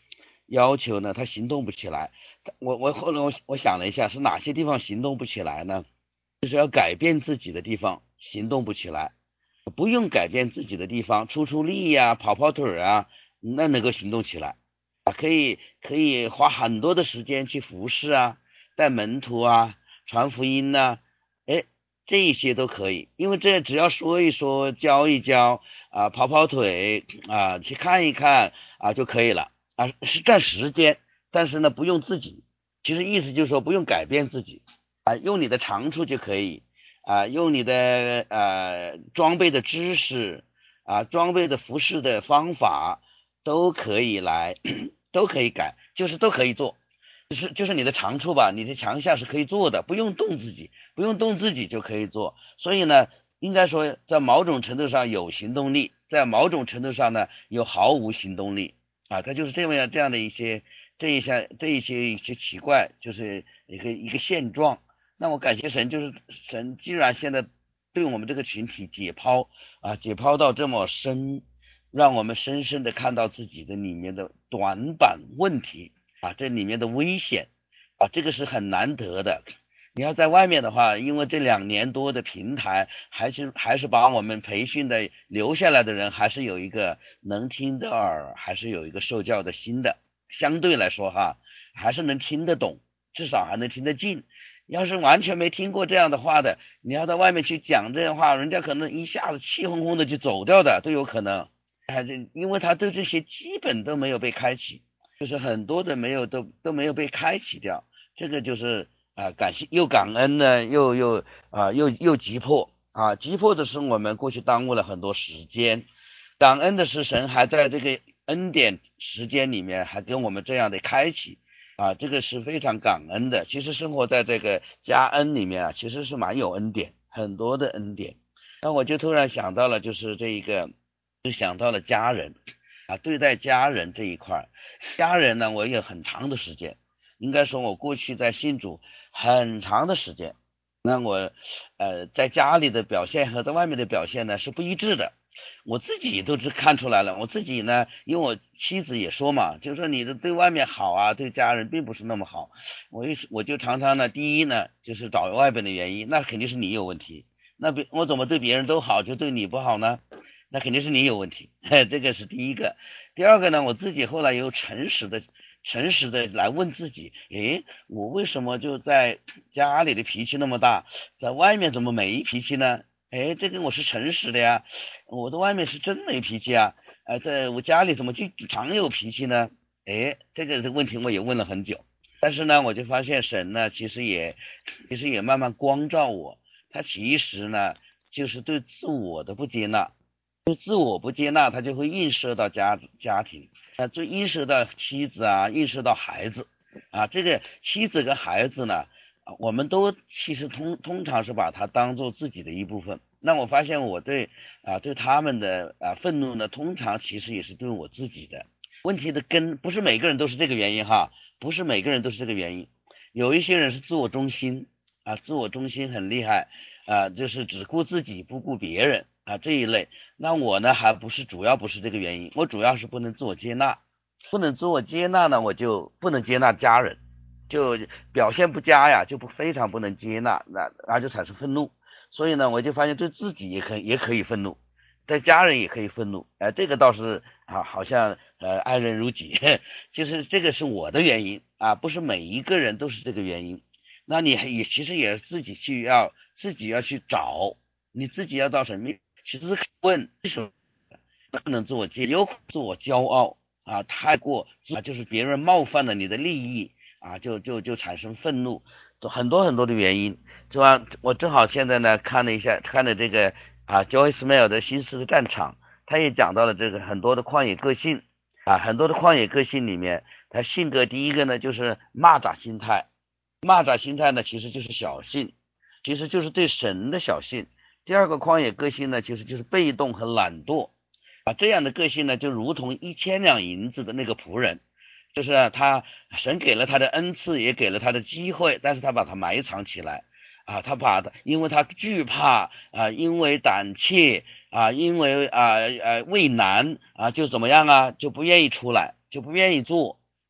要求呢，他行动不起来。后来我想了一下，是哪些地方行动不起来呢？就是要改变自己的地方行动不起来，不用改变自己的地方，出力呀、跑腿啊，那能够行动起来啊，可以花很多的时间去服侍啊，带门徒啊，传福音呐，这一些都可以，因为这只要说一说，教一教啊，跑腿啊，去看一看啊就可以了啊，是占时间，但是呢不用自己，其实意思就是说不用改变自己啊，用你的长处就可以啊，用你的装备的知识啊，装备的服饰的方法都可以来都可以改，就是都可以做。就是你的长处吧，你的强项是可以做的，不用动自己，不用动自己就可以做。所以呢，应该说在某种程度上有行动力，在某种程度上呢有毫无行动力啊，它就是这样的一些奇怪，就是一个现状。那我感谢神，就是神既然现在对我们这个群体解剖到这么深，让我们深深的看到自己的里面的短板问题。啊，这里面的危险啊，这个是很难得的。你要在外面的话，因为这2年多的平台，还是把我们培训的留下来的人，还是有一个能听的耳，还是有一个受教的心的，相对来说哈，还是能听得懂，至少还能听得进。要是完全没听过这样的话的，你要在外面去讲这样的话，人家可能一下子气哄哄的就走掉的，都有可能。因为他对这些基本都没有被开启。就是很多的都没有被开启掉，这个就是感恩呢，又急迫啊，急迫的是我们过去耽误了很多时间，感恩的是神还在这个恩典时间里面还跟我们这样的开启啊，这个是非常感恩的。其实生活在这个加恩里面啊，其实是蛮有恩典，很多的恩典。那我就突然想到了，就是就想到了家人啊，对待家人这一块。家人呢，我有很长的时间，应该说我过去在信主很长的时间，那我在家里的表现和在外面的表现呢是不一致的，我自己都是看出来了。我自己呢，因为我妻子也说嘛，就是说你的对外面好啊，对家人并不是那么好。我就常常呢，第一呢就是找外边的原因，那肯定是你有问题。我怎么对别人都好，就对你不好呢？那肯定是你有问题，这个是第一个。第二个呢，我自己后来又诚实的来问自己，我为什么就在家里的脾气那么大，在外面怎么没脾气呢？这个我是诚实的呀，我在外面是真没脾气啊，在我家里怎么就常有脾气呢？这个问题我也问了很久，但是呢，我就发现神呢，其实也慢慢光照我，他其实呢，就是对自我的不接纳。自我不接纳，他就会映射到家庭，就映射到妻子啊，映射到孩子啊。这个妻子跟孩子呢，我们都其实通常是把它当做自己的一部分。那我发现我对他们的愤怒呢，通常其实也是对我自己的。问题的根不是每个人都是这个原因哈，不是每个人都是这个原因。有一些人是自我中心啊，自我中心很厉害啊，就是只顾自己不顾别人啊这一类。那我呢，主要不是这个原因，我主要是不能自我接纳，不能自我接纳呢，我就不能接纳家人，就表现不佳呀，就非常不能接纳，那就产生愤怒。所以呢，我就发现对自己也可以愤怒，对家人也可以愤怒，这个倒是好像爱人如己，就是这个是我的原因啊，不是每一个人都是这个原因。那你其实也自己要去找，你自己要到什么？其实问为什么不能有自我骄傲啊，太过就是别人冒犯了你的利益啊，就产生愤怒，很多很多的原因，是吧？我正好现在呢看了这个Joyce Meyer 的新式的战场，他也讲到了这个很多的旷野个性啊，很多的旷野个性里面，他性格第一个呢就是蚂蚱心态，蚂蚱心态呢其实就是小性，其实就是对神的小性。第二个旷野个性呢，其实就是被动和懒惰啊，这样的个性呢，就如同1000两银子的那个仆人，就是神给了他的恩赐，也给了他的机会，但是他把它埋藏起来啊，因为他惧怕啊，因为胆怯啊，因为畏难啊，就怎么样啊，就不愿意出来，就不愿意做，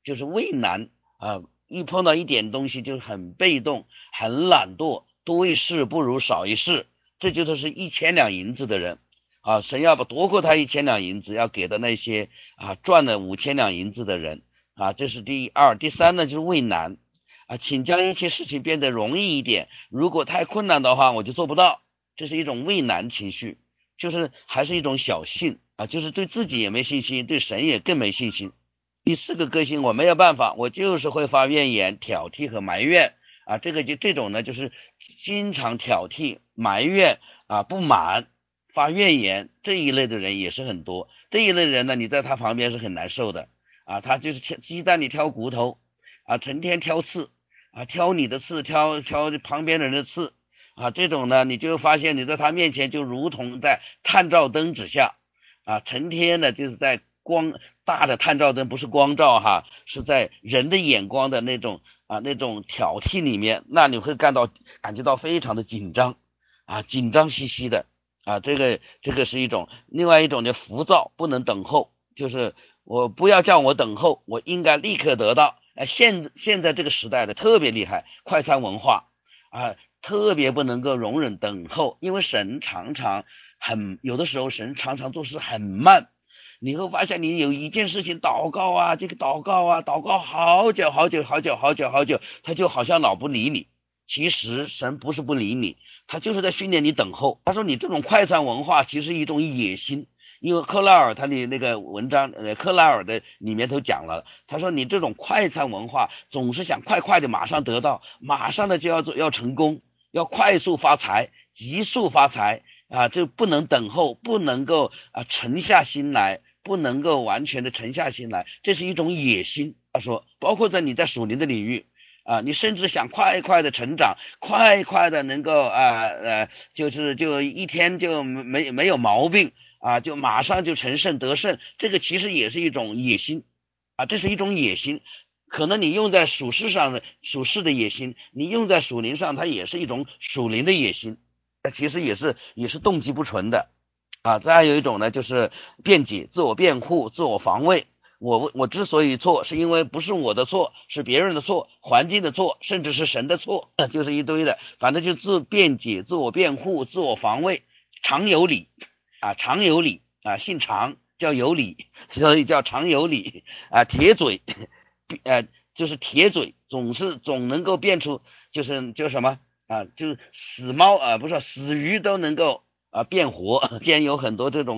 就是畏难啊，一碰到一点东西就很被动，很懒惰，多一事不如少一事，这就是1000两银子的人啊，神要夺过他1000两银子，要给的那些赚了5000两银子的人啊，这是第二。第三呢，就是畏难啊，请将一切事情变得容易一点，如果太困难的话我就做不到，这是一种畏难情绪，就是还是一种小信啊，就是对自己也没信心，对神也更没信心。第4个个性，我没有办法，我就是会发怨言、挑剔和埋怨啊，这种呢，就是经常挑剔、埋怨啊、不满、发怨言这一类的人也是很多。这一类人呢，你在他旁边是很难受的啊，他就是鸡蛋里挑骨头啊，成天挑刺啊，挑你的刺，挑旁边的人的刺啊，这种呢，你就发现你在他面前就如同在探照灯之下啊，成天呢就是在大的探照灯，不是光照哈，是在人的眼光的那种挑剔里面，那你会感觉到非常的紧张啊，紧张兮兮的啊，这个是一种。另外一种就浮躁，不能等候，就是我不要叫我等候，我应该立刻得到。现在这个时代的特别厉害，快餐文化啊，特别不能够容忍等候，因为神常常有的时候神常常做事很慢。你会发现你有一件事情祷告啊，这个祷告好久好久好久好久好久，他就好像老不理你。其实神不是不理你，他就是在训练你等候。他说你这种快餐文化其实是一种野心，因为克拉尔他的那个文章克拉尔的里面都讲了，他说你这种快餐文化总是想快快的马上得到，马上的就要成功，要快速发财，急速发财啊，这不能等候，不能够沉下心来，不能够完全的沉下心来，这是一种野心。他说包括你在属灵的领域啊，你甚至想快快的成长，快快的能够就一天就没有毛病啊，就马上就成圣得胜，这个其实也是一种野心啊，这是一种野心。可能你用在属世上的属世的野心，你用在属灵上，它也是一种属灵的野心，其实也是动机不纯的啊。再有一种呢，就是辩解、自我辩护、自我防卫。我之所以错，是因为不是我的错，是别人的错，环境的错，甚至是神的错，就是一堆的，反正就辩解、自我辩护、自我防卫，常有理常有理姓常叫有理，所以叫常有理铁嘴就是铁嘴，总能够辩出，就是什么就是死猫不是死鱼都能够变活，竟然有很多这种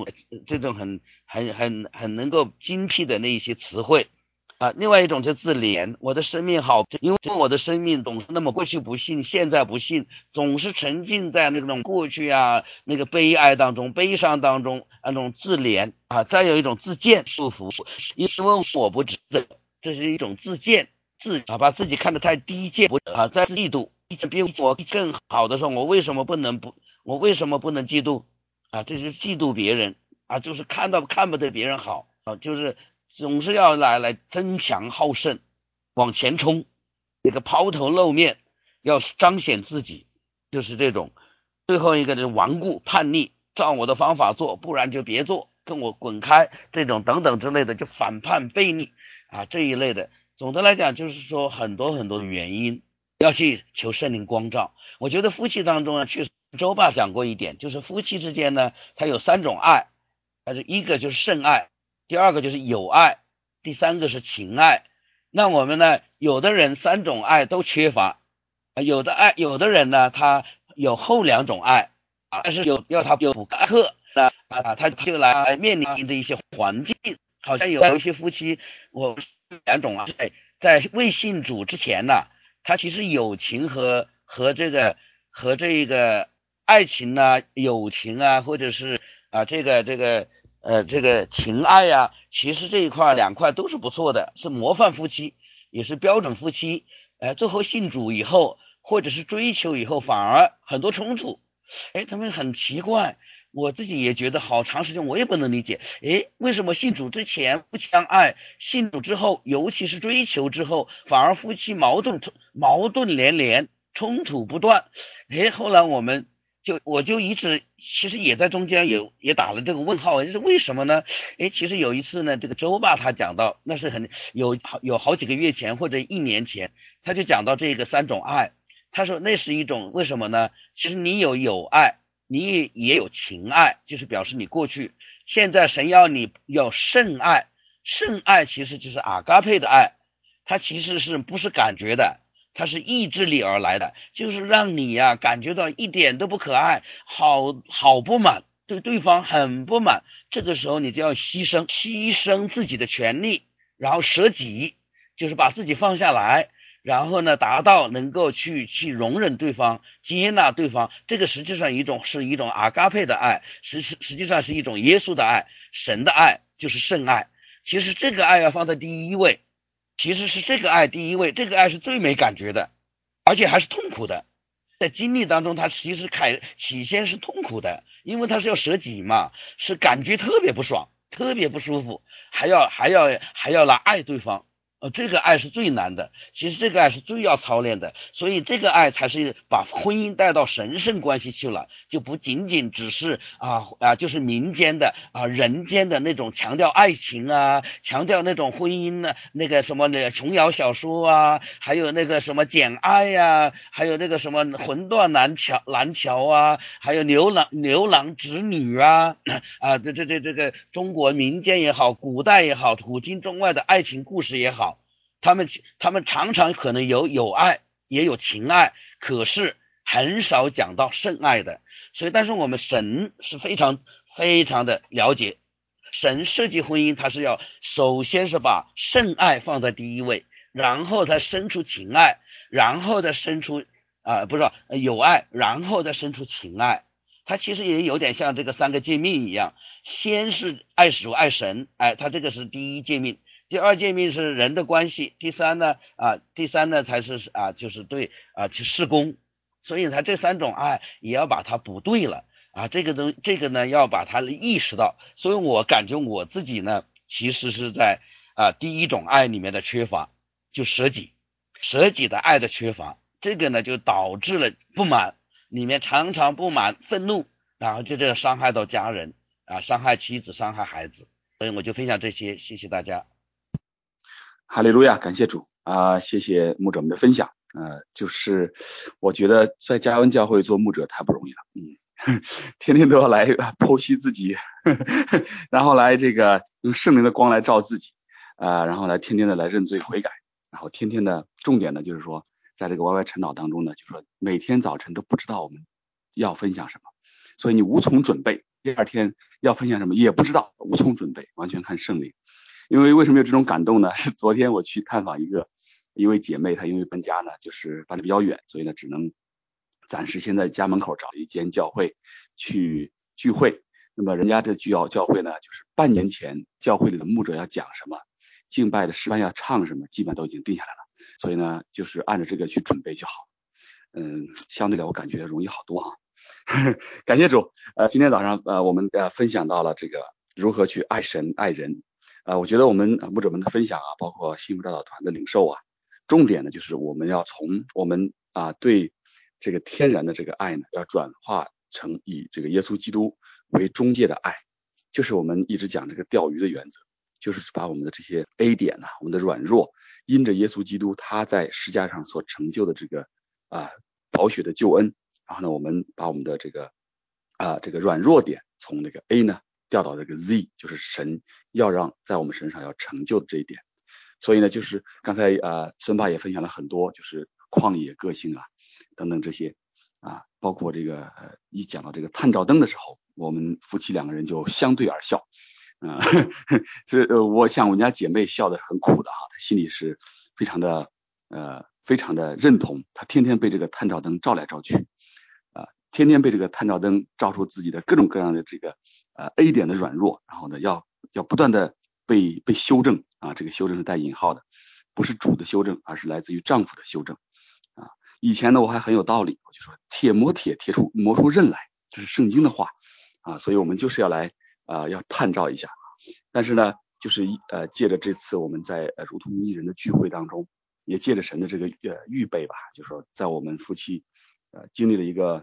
很能够精辟的那一些词汇另外一种就自怜，我的生命好，因为我的生命总是那么过去不幸，现在不幸，总是沉浸在那种过去那个悲哀当中、悲伤当中那种自怜再有一种自贱束缚，因为我不值得，这是一种自贱把自己看得太低贱不在嫉妒，比我更好的时候，我为什么不能嫉妒这是嫉妒别人就是看不得别人好就是总是要来争强好胜，往前冲，这个抛头露面，要彰显自己，就是这种。最后一个就是顽固叛逆，照我的方法做，不然就别做，跟我滚开，这种等等之类的，就反叛悖逆这一类的。总的来讲就是说很多很多的原因要去求圣灵光照。我觉得夫妻当中确实周爸讲过一点，就是夫妻之间呢，它有3种爱，一个就是圣爱，第2个就是友爱，第3个是情爱。那我们呢，有的人3种爱都缺乏，有的人呢，他有后2种爱但是要他有补课他就来面临的一些环境，好像有一些夫妻，我2种在未信主之前呢，他其实友情和这个爱情友情或者是这个情爱其实这一块2块都是不错的，是模范夫妻，也是标准夫妻。最后信主以后，或者是追求以后，反而很多冲突。他们很奇怪，我自己也觉得好长时间我也不能理解，为什么信主之前不相爱，信主之后，尤其是追求之后，反而夫妻矛盾连连，冲突不断。后来我们我就一直其实也在中间也打了这个问号，就是为什么呢？其实有一次呢，这个周爸他讲到，那是有好几个月前或者1年前，他就讲到这个3种爱，他说那是一种为什么呢？其实你有友爱，你也有情爱，就是表示你过去，现在神要你有圣爱，圣爱其实就是阿嘎佩的爱，它其实是不是感觉的？它是意志力而来的，就是让你呀感觉到一点都不可爱，好不满，对对方很不满。这个时候你就要牺牲自己的权利，然后舍己，就是把自己放下来，然后呢达到能够去容忍对方，接纳对方。这个实际上是一种阿嘎佩的爱，实际上是一种耶稣的爱，神的爱就是圣爱。其实这个爱要放在第一位。其实是这个爱第一位，这个爱是最没感觉的，而且还是痛苦的。在经历当中，它其实起先是痛苦的，因为它是要舍己嘛，是感觉特别不爽，特别不舒服，还要来爱对方。这个爱是最难的，其实这个爱是最要操练的，所以这个爱才是把婚姻带到神圣关系去了，就不仅仅只是就是民间的人间的那种强调爱情啊，强调那种婚姻呢，那个什么那个琼瑶小说啊，还有那个什么简爱呀，还有那个什么魂断蓝桥啊，还有牛郎织女啊，这个中国民间也好，古代也好，古今中外的爱情故事也好。他们常常可能有友爱，也有情爱，可是很少讲到圣爱的。所以，但是我们神是非常非常的了解，神设计婚姻，他是要首先是把圣爱放在第一位，然后再生出情爱，然后再生出不是友爱，然后再生出情爱。它其实也有点像这个3个诫命一样，先是爱主爱神，它这个是第一诫命。第2诫命是人的关系，第三呢才是就是对去事工，所以他这3种爱也要把它补对了这个呢要把它意识到，所以我感觉我自己呢其实是在第1种爱里面的缺乏，就舍己的爱的缺乏，这个呢就导致了不满，里面常常不满愤怒，然后就这伤害到家人伤害妻子，伤害孩子。所以我就分享这些，谢谢大家。 哈利路亚，感谢主谢谢牧者们的分享就是我觉得在嘉恩教会做牧者太不容易了天天都要来剖析自己然后来这个用圣灵的光来照自己然后来天天的来认罪悔改，然后天天的重点呢就是说在这个 YY 晨祷当中呢，就是说每天早晨都不知道我们要分享什么，所以你无从准备，第2天要分享什么也不知道，无从准备，完全看圣灵。因为什么有这种感动呢？是昨天我去探访一位姐妹，她因为搬家呢，就是搬得比较远，所以呢只能暂时先在家门口找了一间教会去聚会。那么人家这教会呢，就是半年前教会里的牧者要讲什么，敬拜的诗班要唱什么，基本都已经定下来了，所以呢就是按照这个去准备就好。相对来我感觉容易好多感谢主。今天早上我们分享到了这个如何去爱神爱人。我觉得我们牧者们的分享包括幸福大导团的领受重点呢就是我们要从我们对这个天然的这个爱呢，要转化成以这个耶稣基督为中介的爱，就是我们一直讲这个钓鱼的原则，就是把我们的这些 A 点我们的软弱，因着耶稣基督他在十字架上所成就的这个宝血的救恩，然后呢我们把我们的这个软弱点从那个 A 呢调到这个 Z， 就是神要让在我们身上要成就的这一点。所以呢就是刚才孙爸也分享了很多，就是旷野个性等等这些包括这个一讲到这个探照灯的时候，我们夫妻2个人就相对而笑我想我们家姐妹笑得很苦的她心里是非常的认同，她天天被这个探照灯照来照去天天被这个探照灯照出自己的各种各样的这个A 点的软弱，然后呢要不断的被修正这个修正是带引号的，不是主的修正，而是来自于丈夫的修正以前呢我还很有道理，我就说铁磨铁磨出刃来，这是圣经的话所以我们就是要来要探照一下。但是呢就是借着这次我们在如同一人的聚会当中，也借着神的这个预备吧，就是说在我们夫妻经历了一个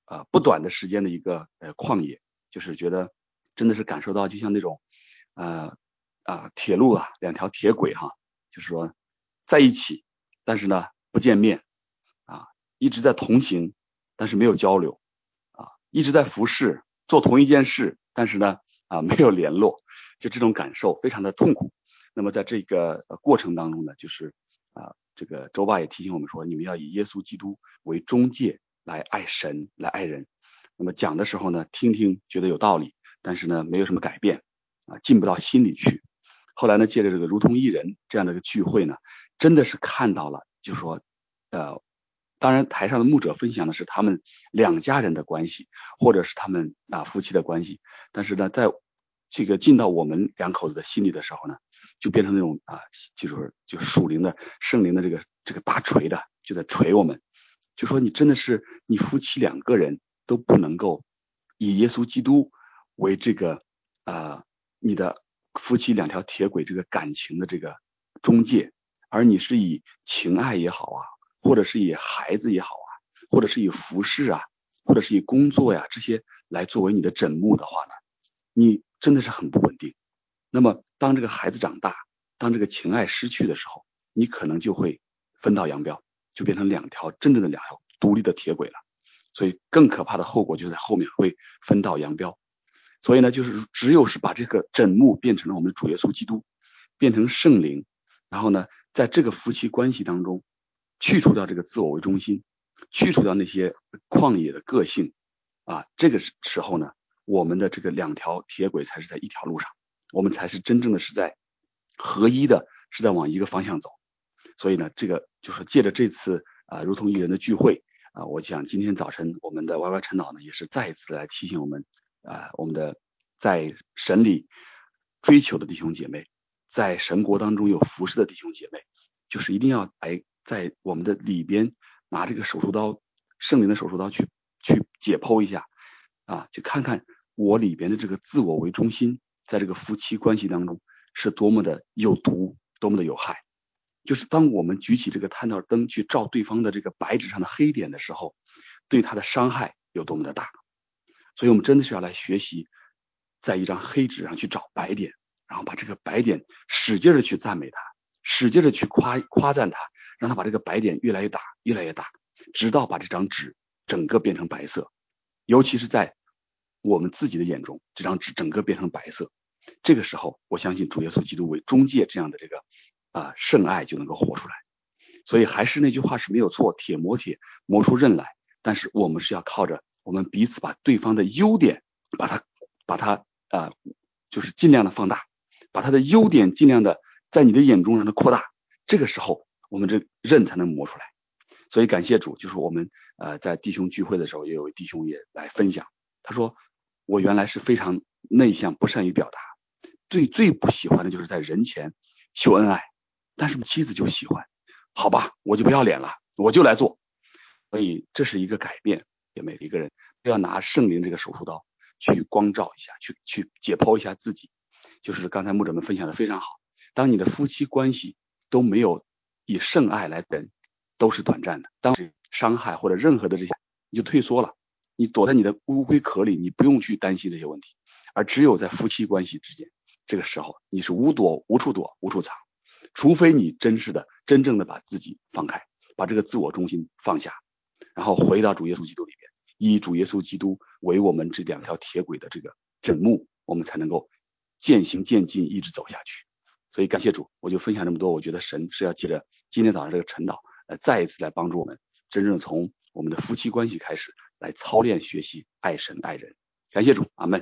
不短的时间的一个旷野，就是觉得真的是感受到就像那种铁路啊，两条铁轨哈，就是说在一起，但是呢不见面啊，一直在同行，但是没有交流啊，一直在服侍做同一件事，但是呢没有联络，就这种感受非常的痛苦。那么在这个过程当中呢，就是这个周爸也提醒我们说，你们要以耶稣基督为中介来爱神，来爱人。那么讲的时候呢，听听觉得有道理，但是呢没有什么改变进不到心里去。后来呢，借着这个如同一人这样的一个聚会呢，真的是看到了，就是说当然台上的牧者分享的是他们两家人的关系，或者是他们夫妻的关系，但是呢在这个进到我们两口子的心里的时候呢，就变成那种就是属灵的圣灵的这个大锤的就在锤我们，就说你真的是你夫妻两个人都不能够以耶稣基督为这个你的夫妻两条铁轨这个感情的这个中介，而你是以情爱也好或者是以孩子也好或者是以服饰或者是以工作这些来作为你的枕木的话呢，你真的是很不稳定。那么当这个孩子长大，当这个情爱失去的时候，你可能就会分道扬镳，就变成真正的两条独立的铁轨了。所以更可怕的后果就在后面，会分道扬镳。所以呢，就是只有是把这个枕木变成了我们的主耶稣基督，变成圣灵，然后呢在这个夫妻关系当中去除掉这个自我为中心，去除掉那些旷野的个性这个时候呢，我们的这个两条铁轨才是在一条路上，我们才是真正的是在合一的，是在往一个方向走。所以呢，这个就是借着这次如同一人的聚会我想今天早晨我们的 YY 晨祷呢，也是再一次来提醒我们我们的在神里追求的弟兄姐妹，在神国当中有服侍的弟兄姐妹，就是一定要来在我们的里边拿这个手术刀，圣灵的手术刀去解剖一下去看看我里边的这个自我为中心，在这个夫妻关系当中是多么的有毒，多么的有害。就是当我们举起这个探照灯去照对方的这个白纸上的黑点的时候，对他的伤害有多么的大。所以我们真的是要来学习，在一张黑纸上去找白点，然后把这个白点使劲的去赞美他，使劲的去夸赞他，让他把这个白点越来越大，越来越大，直到把这张纸整个变成白色。尤其是在我们自己的眼中，这张纸整个变成白色，这个时候我相信主耶稣基督为中介这样的这个圣爱就能够活出来。所以还是那句话是没有错，铁磨铁磨出刃来，但是我们是要靠着我们彼此把对方的优点把它就是尽量的放大，把他的优点尽量的在你的眼中让它扩大，这个时候我们这刃才能磨出来。所以感谢主，就是我们在弟兄聚会的时候，也有弟兄也来分享，他说我原来是非常内向，不善于表达，最不喜欢的就是在人前秀恩爱，但是妻子就喜欢，好吧，我就不要脸了，我就来做。所以这是一个改变，也每一个人都要拿圣灵这个手术刀去光照一下，去解剖一下自己。就是刚才牧者们分享的非常好，当你的夫妻关系都没有以圣爱来人，都是短暂的，当时伤害或者任何的这些你就退缩了，你躲在你的乌龟壳里，你不用去担心这些问题。而只有在夫妻关系之间，这个时候你是无处躲无处藏，除非你真正的把自己放开，把这个自我中心放下，然后回到主耶稣基督里边，以主耶稣基督为我们这两条铁轨的这个枕木，我们才能够渐行渐进一直走下去。所以感谢主，我就分享这么多。我觉得神是要借着今天早上这个晨祷再一次来帮助我们真正从我们的夫妻关系开始来操练学习爱神爱人。感谢主，阿们。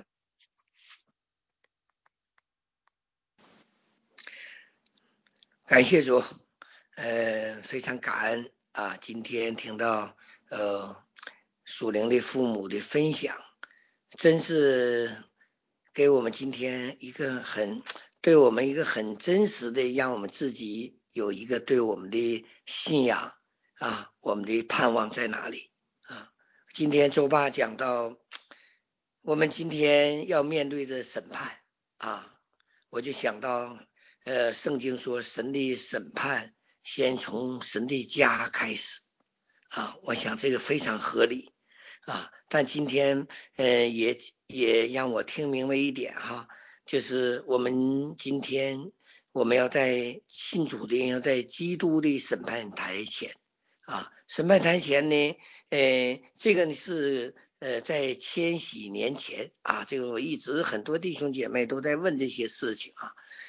感谢主，非常感恩今天听到属灵的父母的分享，真是给我们今天对我们一个很真实的，让我们自己有一个对我们的信仰我们的盼望在哪里今天周爸讲到我们今天要面对的审判我就想到圣经说神的审判先从神的家开始我想这个非常合理但今天也让我听明白一点哈，就是我们今天我们要在信主的人要在基督的审判台前审判台前呢，这个呢是在千禧年前这个我一直很多弟兄姐妹都在问这些事情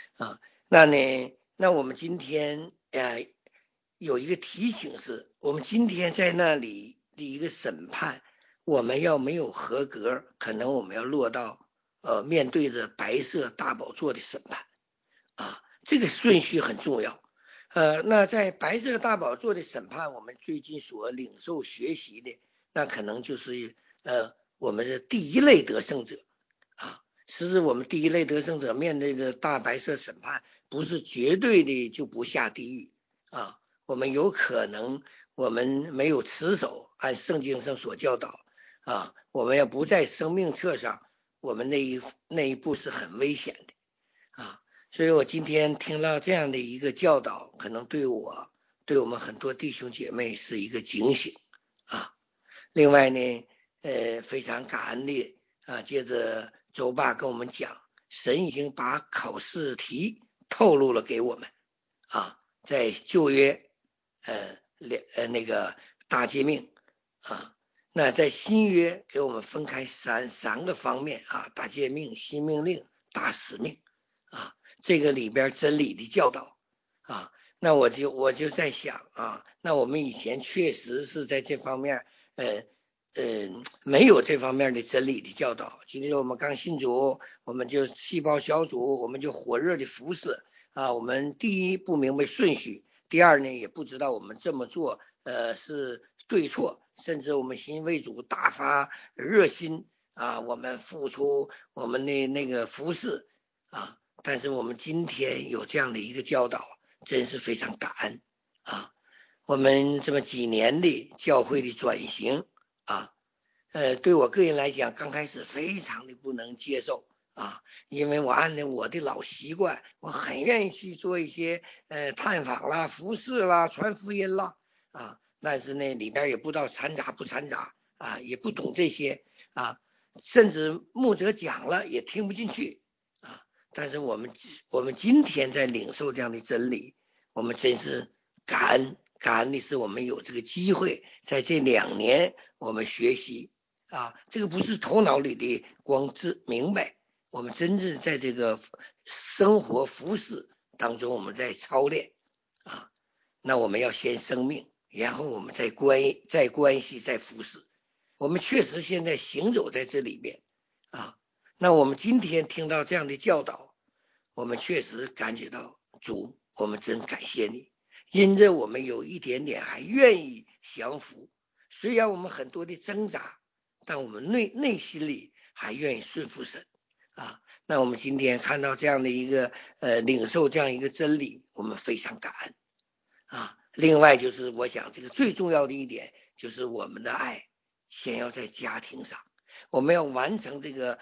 那我们今天有一个提醒是，我们今天在那里的一个审判，我们要没有合格，可能我们要落到面对着白色大宝座的审判这个顺序很重要。那在白色大宝座的审判，我们最近所领受学习的，那可能就是我们的第一类得胜者其实我们第一类得胜者面对的大白色审判，不是绝对的就不下地狱我们有可能我们没有持守按圣经上所教导我们要不在生命册上，我们那一步是很危险的所以我今天听到这样的一个教导，可能对我们很多弟兄姐妹是一个警醒另外呢非常感恩的接着周爸跟我们讲，神已经把考试题透露了给我们在旧约那个大诫命那在新约给我们分开三个方面大诫命、新命令、大使命这个里边真理的教导那我就在想那我们以前确实是在这方面没有这方面的真理的教导。今天我们刚信主，我们就细胞小组，我们就火热的服侍我们第一不明白顺序，第二呢也不知道我们这么做是对错，甚至我们信为主大发热心我们付出我们的那个服侍但是我们今天有这样的一个教导，真是非常感恩我们这么几年的教会的转型对我个人来讲，刚开始非常的不能接受因为我按照我的老习惯，我很愿意去做一些探访啦、服侍啦、传福音啦但是呢里边也不知道掺杂不掺杂也不懂这些甚至牧者讲了也听不进去但是我们今天在领受这样的真理，我们真是感恩的是我们有这个机会，在这2年我们学习这个不是头脑里的光明白，我们真正在这个生活服侍当中我们在操练那我们要先生命，然后我们再关系再服侍，我们确实现在行走在这里面那我们今天听到这样的教导，我们确实感觉到主，我们真感谢你，因着我们有一点点还愿意降服，虽然我们很多的挣扎，但我们内心里还愿意顺服神那我们今天看到这样的一个领受这样一个真理，我们非常感恩另外就是我想这个最重要的一点，就是我们的爱先要在家庭上，我们要完成这个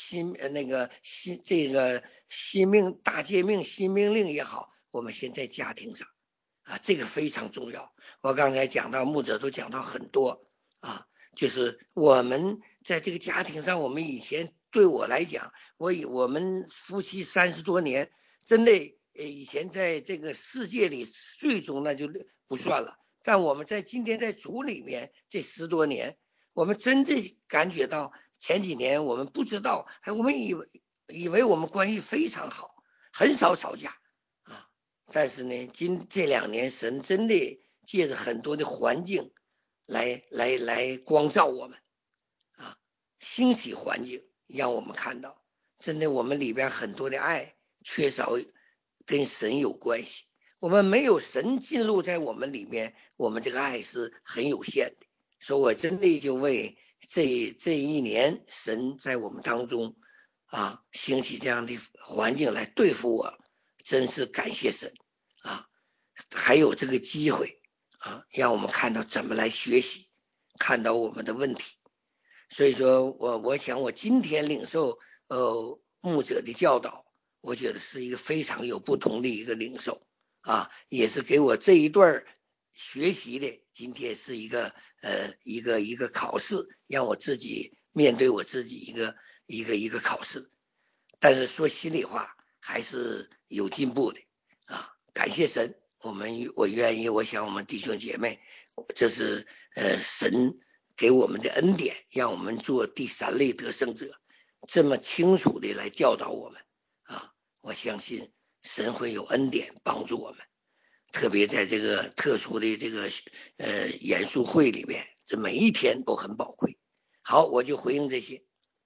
大诫命、新命令也好，我们先在家庭上这个非常重要。我刚才讲到牧者都讲到很多就是我们在这个家庭上，我们以前对我来讲，我们夫妻30多年，真的以前在这个世界里最终那就不算了，但我们在今天在主里面这10多年，我们真正感觉到前几年我们不知道我们以为我们关系非常好，很少吵架但是呢这2年神真的借着很多的环境来光照我们兴起环境让我们看到真的我们里边很多的爱缺少跟神有关系，我们没有神进入在我们里面，我们这个爱是很有限的。所以我真的就为这1年神在我们当中兴起这样的环境来对付我，真是感谢神还有这个机会让我们看到怎么来学习，看到我们的问题。所以说我想我今天领受牧者的教导，我觉得是一个非常有不同的一个领受也是给我这一段学习的今天是一个考试，让我自己面对我自己一个考试。但是说心里话，还是有进步的啊！感谢神，我愿意，我想我们弟兄姐妹，这是神给我们的恩典，让我们做第三类得胜者，这么清楚的来教导我们啊！我相信神会有恩典帮助我们，特别在这个特殊的这个严肃会里面，这每一天都很宝贵。好，我就回应这些。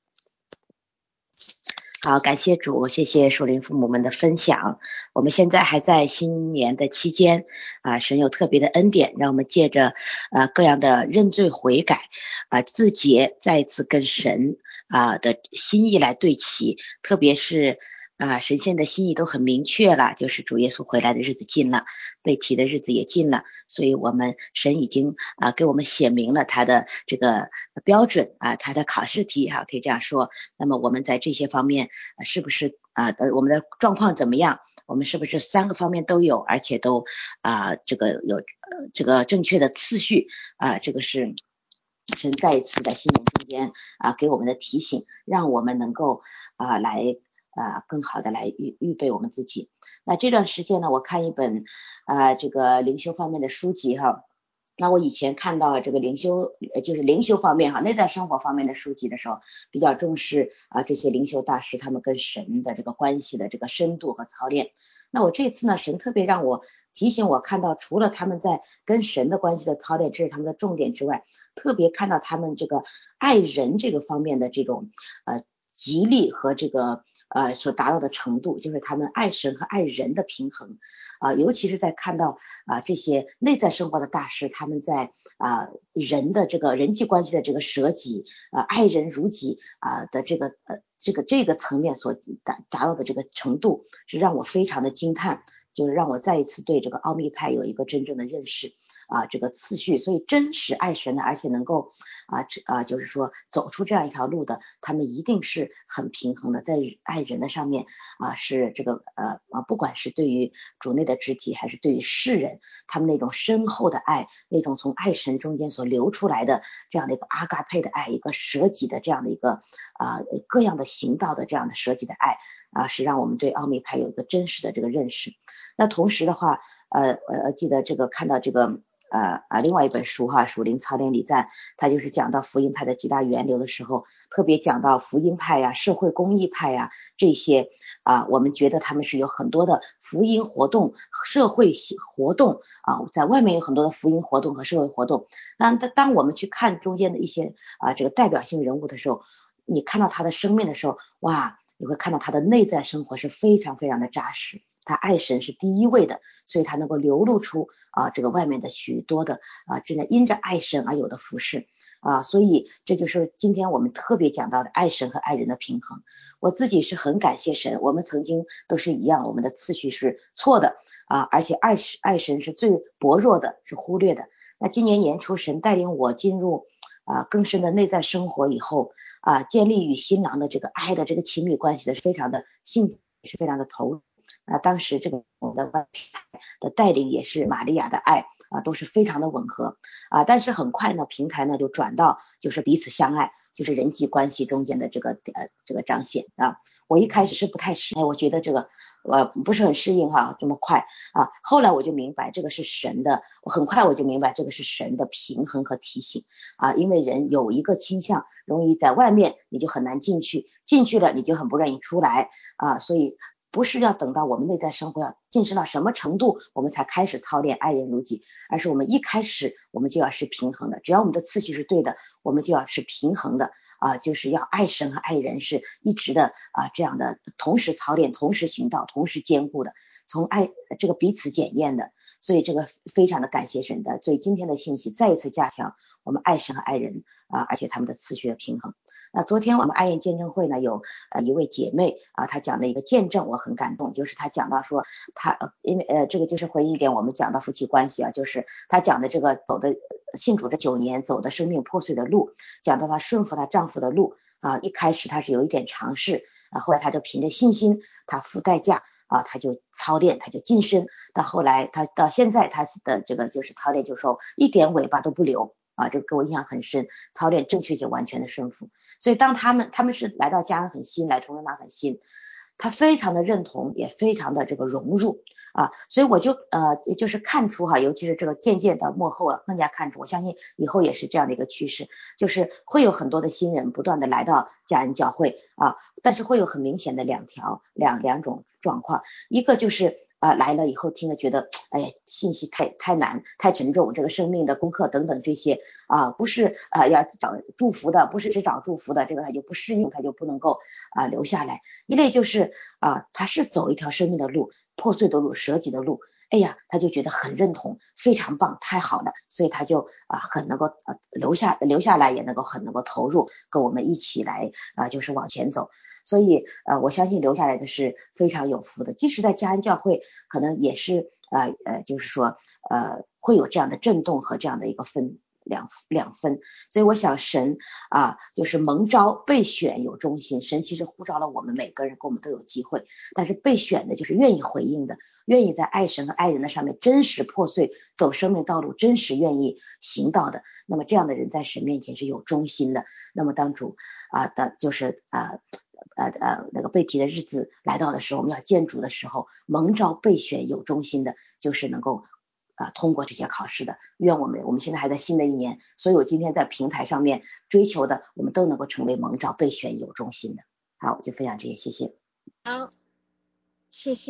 好，感谢主，谢谢属灵父母们的分享。我们现在还在新年的期间神有特别的恩典，让我们借着各样的认罪悔改自洁，再一次跟神的心意来对齐，特别是神仙的心意都很明确了，就是主耶稣回来的日子近了，被提的日子也近了，所以我们神已经给我们写明了他的这个标准他的考试题可以这样说。那么我们在这些方面是不是我们的状况怎么样？我们是不是3个方面都有，而且都这个有这个正确的次序这个是神再一次在新年中间给我们的提醒，让我们能够来更好的来预备我们自己。那这段时间呢，我看一本这个灵修方面的书籍那我以前看到这个就是灵修方面内在生活方面的书籍的时候，比较重视这些灵修大师他们跟神的这个关系的这个深度和操练。那我这次呢，神特别让我提醒我看到，除了他们在跟神的关系的操练，这是他们的重点之外，特别看到他们这个爱人这个方面的这种极力和这个所达到的程度，就是他们爱神和爱人的平衡尤其是在看到这些内在生活的大师，他们在人的这个人际关系的这个舍己爱人如己的这个层面所达到的这个程度，是让我非常的惊叹，就是让我再一次对这个奥秘派有一个真正的认识这个次序。所以真实爱神的，而且能够就是说走出这样一条路的，他们一定是很平衡的，在爱人的上面是这个不管是对于主内的肢体还是对于世人，他们那种深厚的爱，那种从爱神中间所流出来的这样的一个阿嘎佩的爱，一个舍己的这样的一个各样的行道的这样的舍己的爱是让我们对奥秘派有一个真实的这个认识。那同时的话记得这个看到这个另外一本书属灵操练礼赞，他就是讲到福音派的几大源流的时候，特别讲到福音派社会公益派这些我们觉得他们是有很多的福音活动、社会活动在外面有很多的福音活动和社会活动。那当我们去看中间的一些这个代表性人物的时候，你看到他的生命的时候，哇，你会看到他的内在生活是非常非常的扎实，他爱神是第一位的，所以他能够流露出这个外面的许多的真的因着爱神而有的服饰所以这就是今天我们特别讲到的爱神和爱人的平衡。我自己是很感谢神，我们曾经都是一样，我们的次序是错的而且爱神是最薄弱的，是忽略的。那今年年初神带领我进入更深的内在生活以后建立与新郎的这个爱的这个亲密关系的是非常的幸福，是非常的投入当时这个我们的外台的带领也是玛利亚的爱都是非常的吻合但是很快呢，平台呢就转到就是彼此相爱，就是人际关系中间的这个彰显我一开始是不太适应，我觉得这个不是很适应这么快后来我就明白这个是神的，很快我就明白这个是神的平衡和提醒因为人有一个倾向，容易在外面你就很难进去了你就很不愿意出来所以不是要等到我们内在生活要晋升到什么程度我们才开始操练爱人如己，而是我们一开始我们就要是平衡的，只要我们的次序是对的，我们就要是平衡的就是要爱神和爱人是一直的这样的同时操练，同时行道，同时兼顾的，从爱这个彼此检验的。所以这个非常的感谢神的，所以今天的信息再一次加强我们爱神和爱人而且他们的次序的平衡。那昨天我们爱宴见证会呢，有一位姐妹她讲了一个见证，我很感动，就是她讲到说她因为这个就是回忆一点我们讲到夫妻关系就是她讲的这个走的信主这9年走的生命破碎的路，讲到她顺服她丈夫的路一开始她是有一点尝试后来她就凭着信心她付代价他就操练，他就晋升，到后来他到现在他的这个就是操练，就是说一点尾巴都不留这个给我印象很深，操练正确就完全的顺服。所以当他们是来到家恩很新，来崇仁堂很新，他非常的认同，也非常的这个融入所以我就就是看出尤其是这个渐渐到末后更加看出，我相信以后也是这样的一个趋势，就是会有很多的新人不断的来到家恩教会但是会有很明显的两种状况，一个就是来了以后听了觉得哎呀信息太难太沉重，这个生命的功课等等这些不是要找祝福的，不是只找祝福的，这个他就不适应，他就不能够留下来。一类就是他是走一条生命的路，破碎的路，舍己的路，哎呀他就觉得很认同，非常棒，太好了，所以他就很能够留下来，也能够很能够投入，跟我们一起来就是往前走。所以我相信留下来的是非常有福的，即使在家恩教会可能也是就是说会有这样的震动和这样的一个两分。所以我想神就是蒙召被选有忠心，神其实呼召了我们每个人，跟我们都有机会，但是被选的就是愿意回应的，愿意在爱神和爱人的上面真实破碎，走生命道路，真实愿意行道的，那么这样的人在神面前是有忠心的。那么当主的就是那个被提的日子来到的时候，我们要见主的时候，蒙召被选有忠心的，就是能够通过这些考试的。愿我们现在还在新的一年，所以我今天在平台上面追求的，我们都能够成为蒙召被选有忠心的。好，我就分享这些，谢谢。 好，谢谢。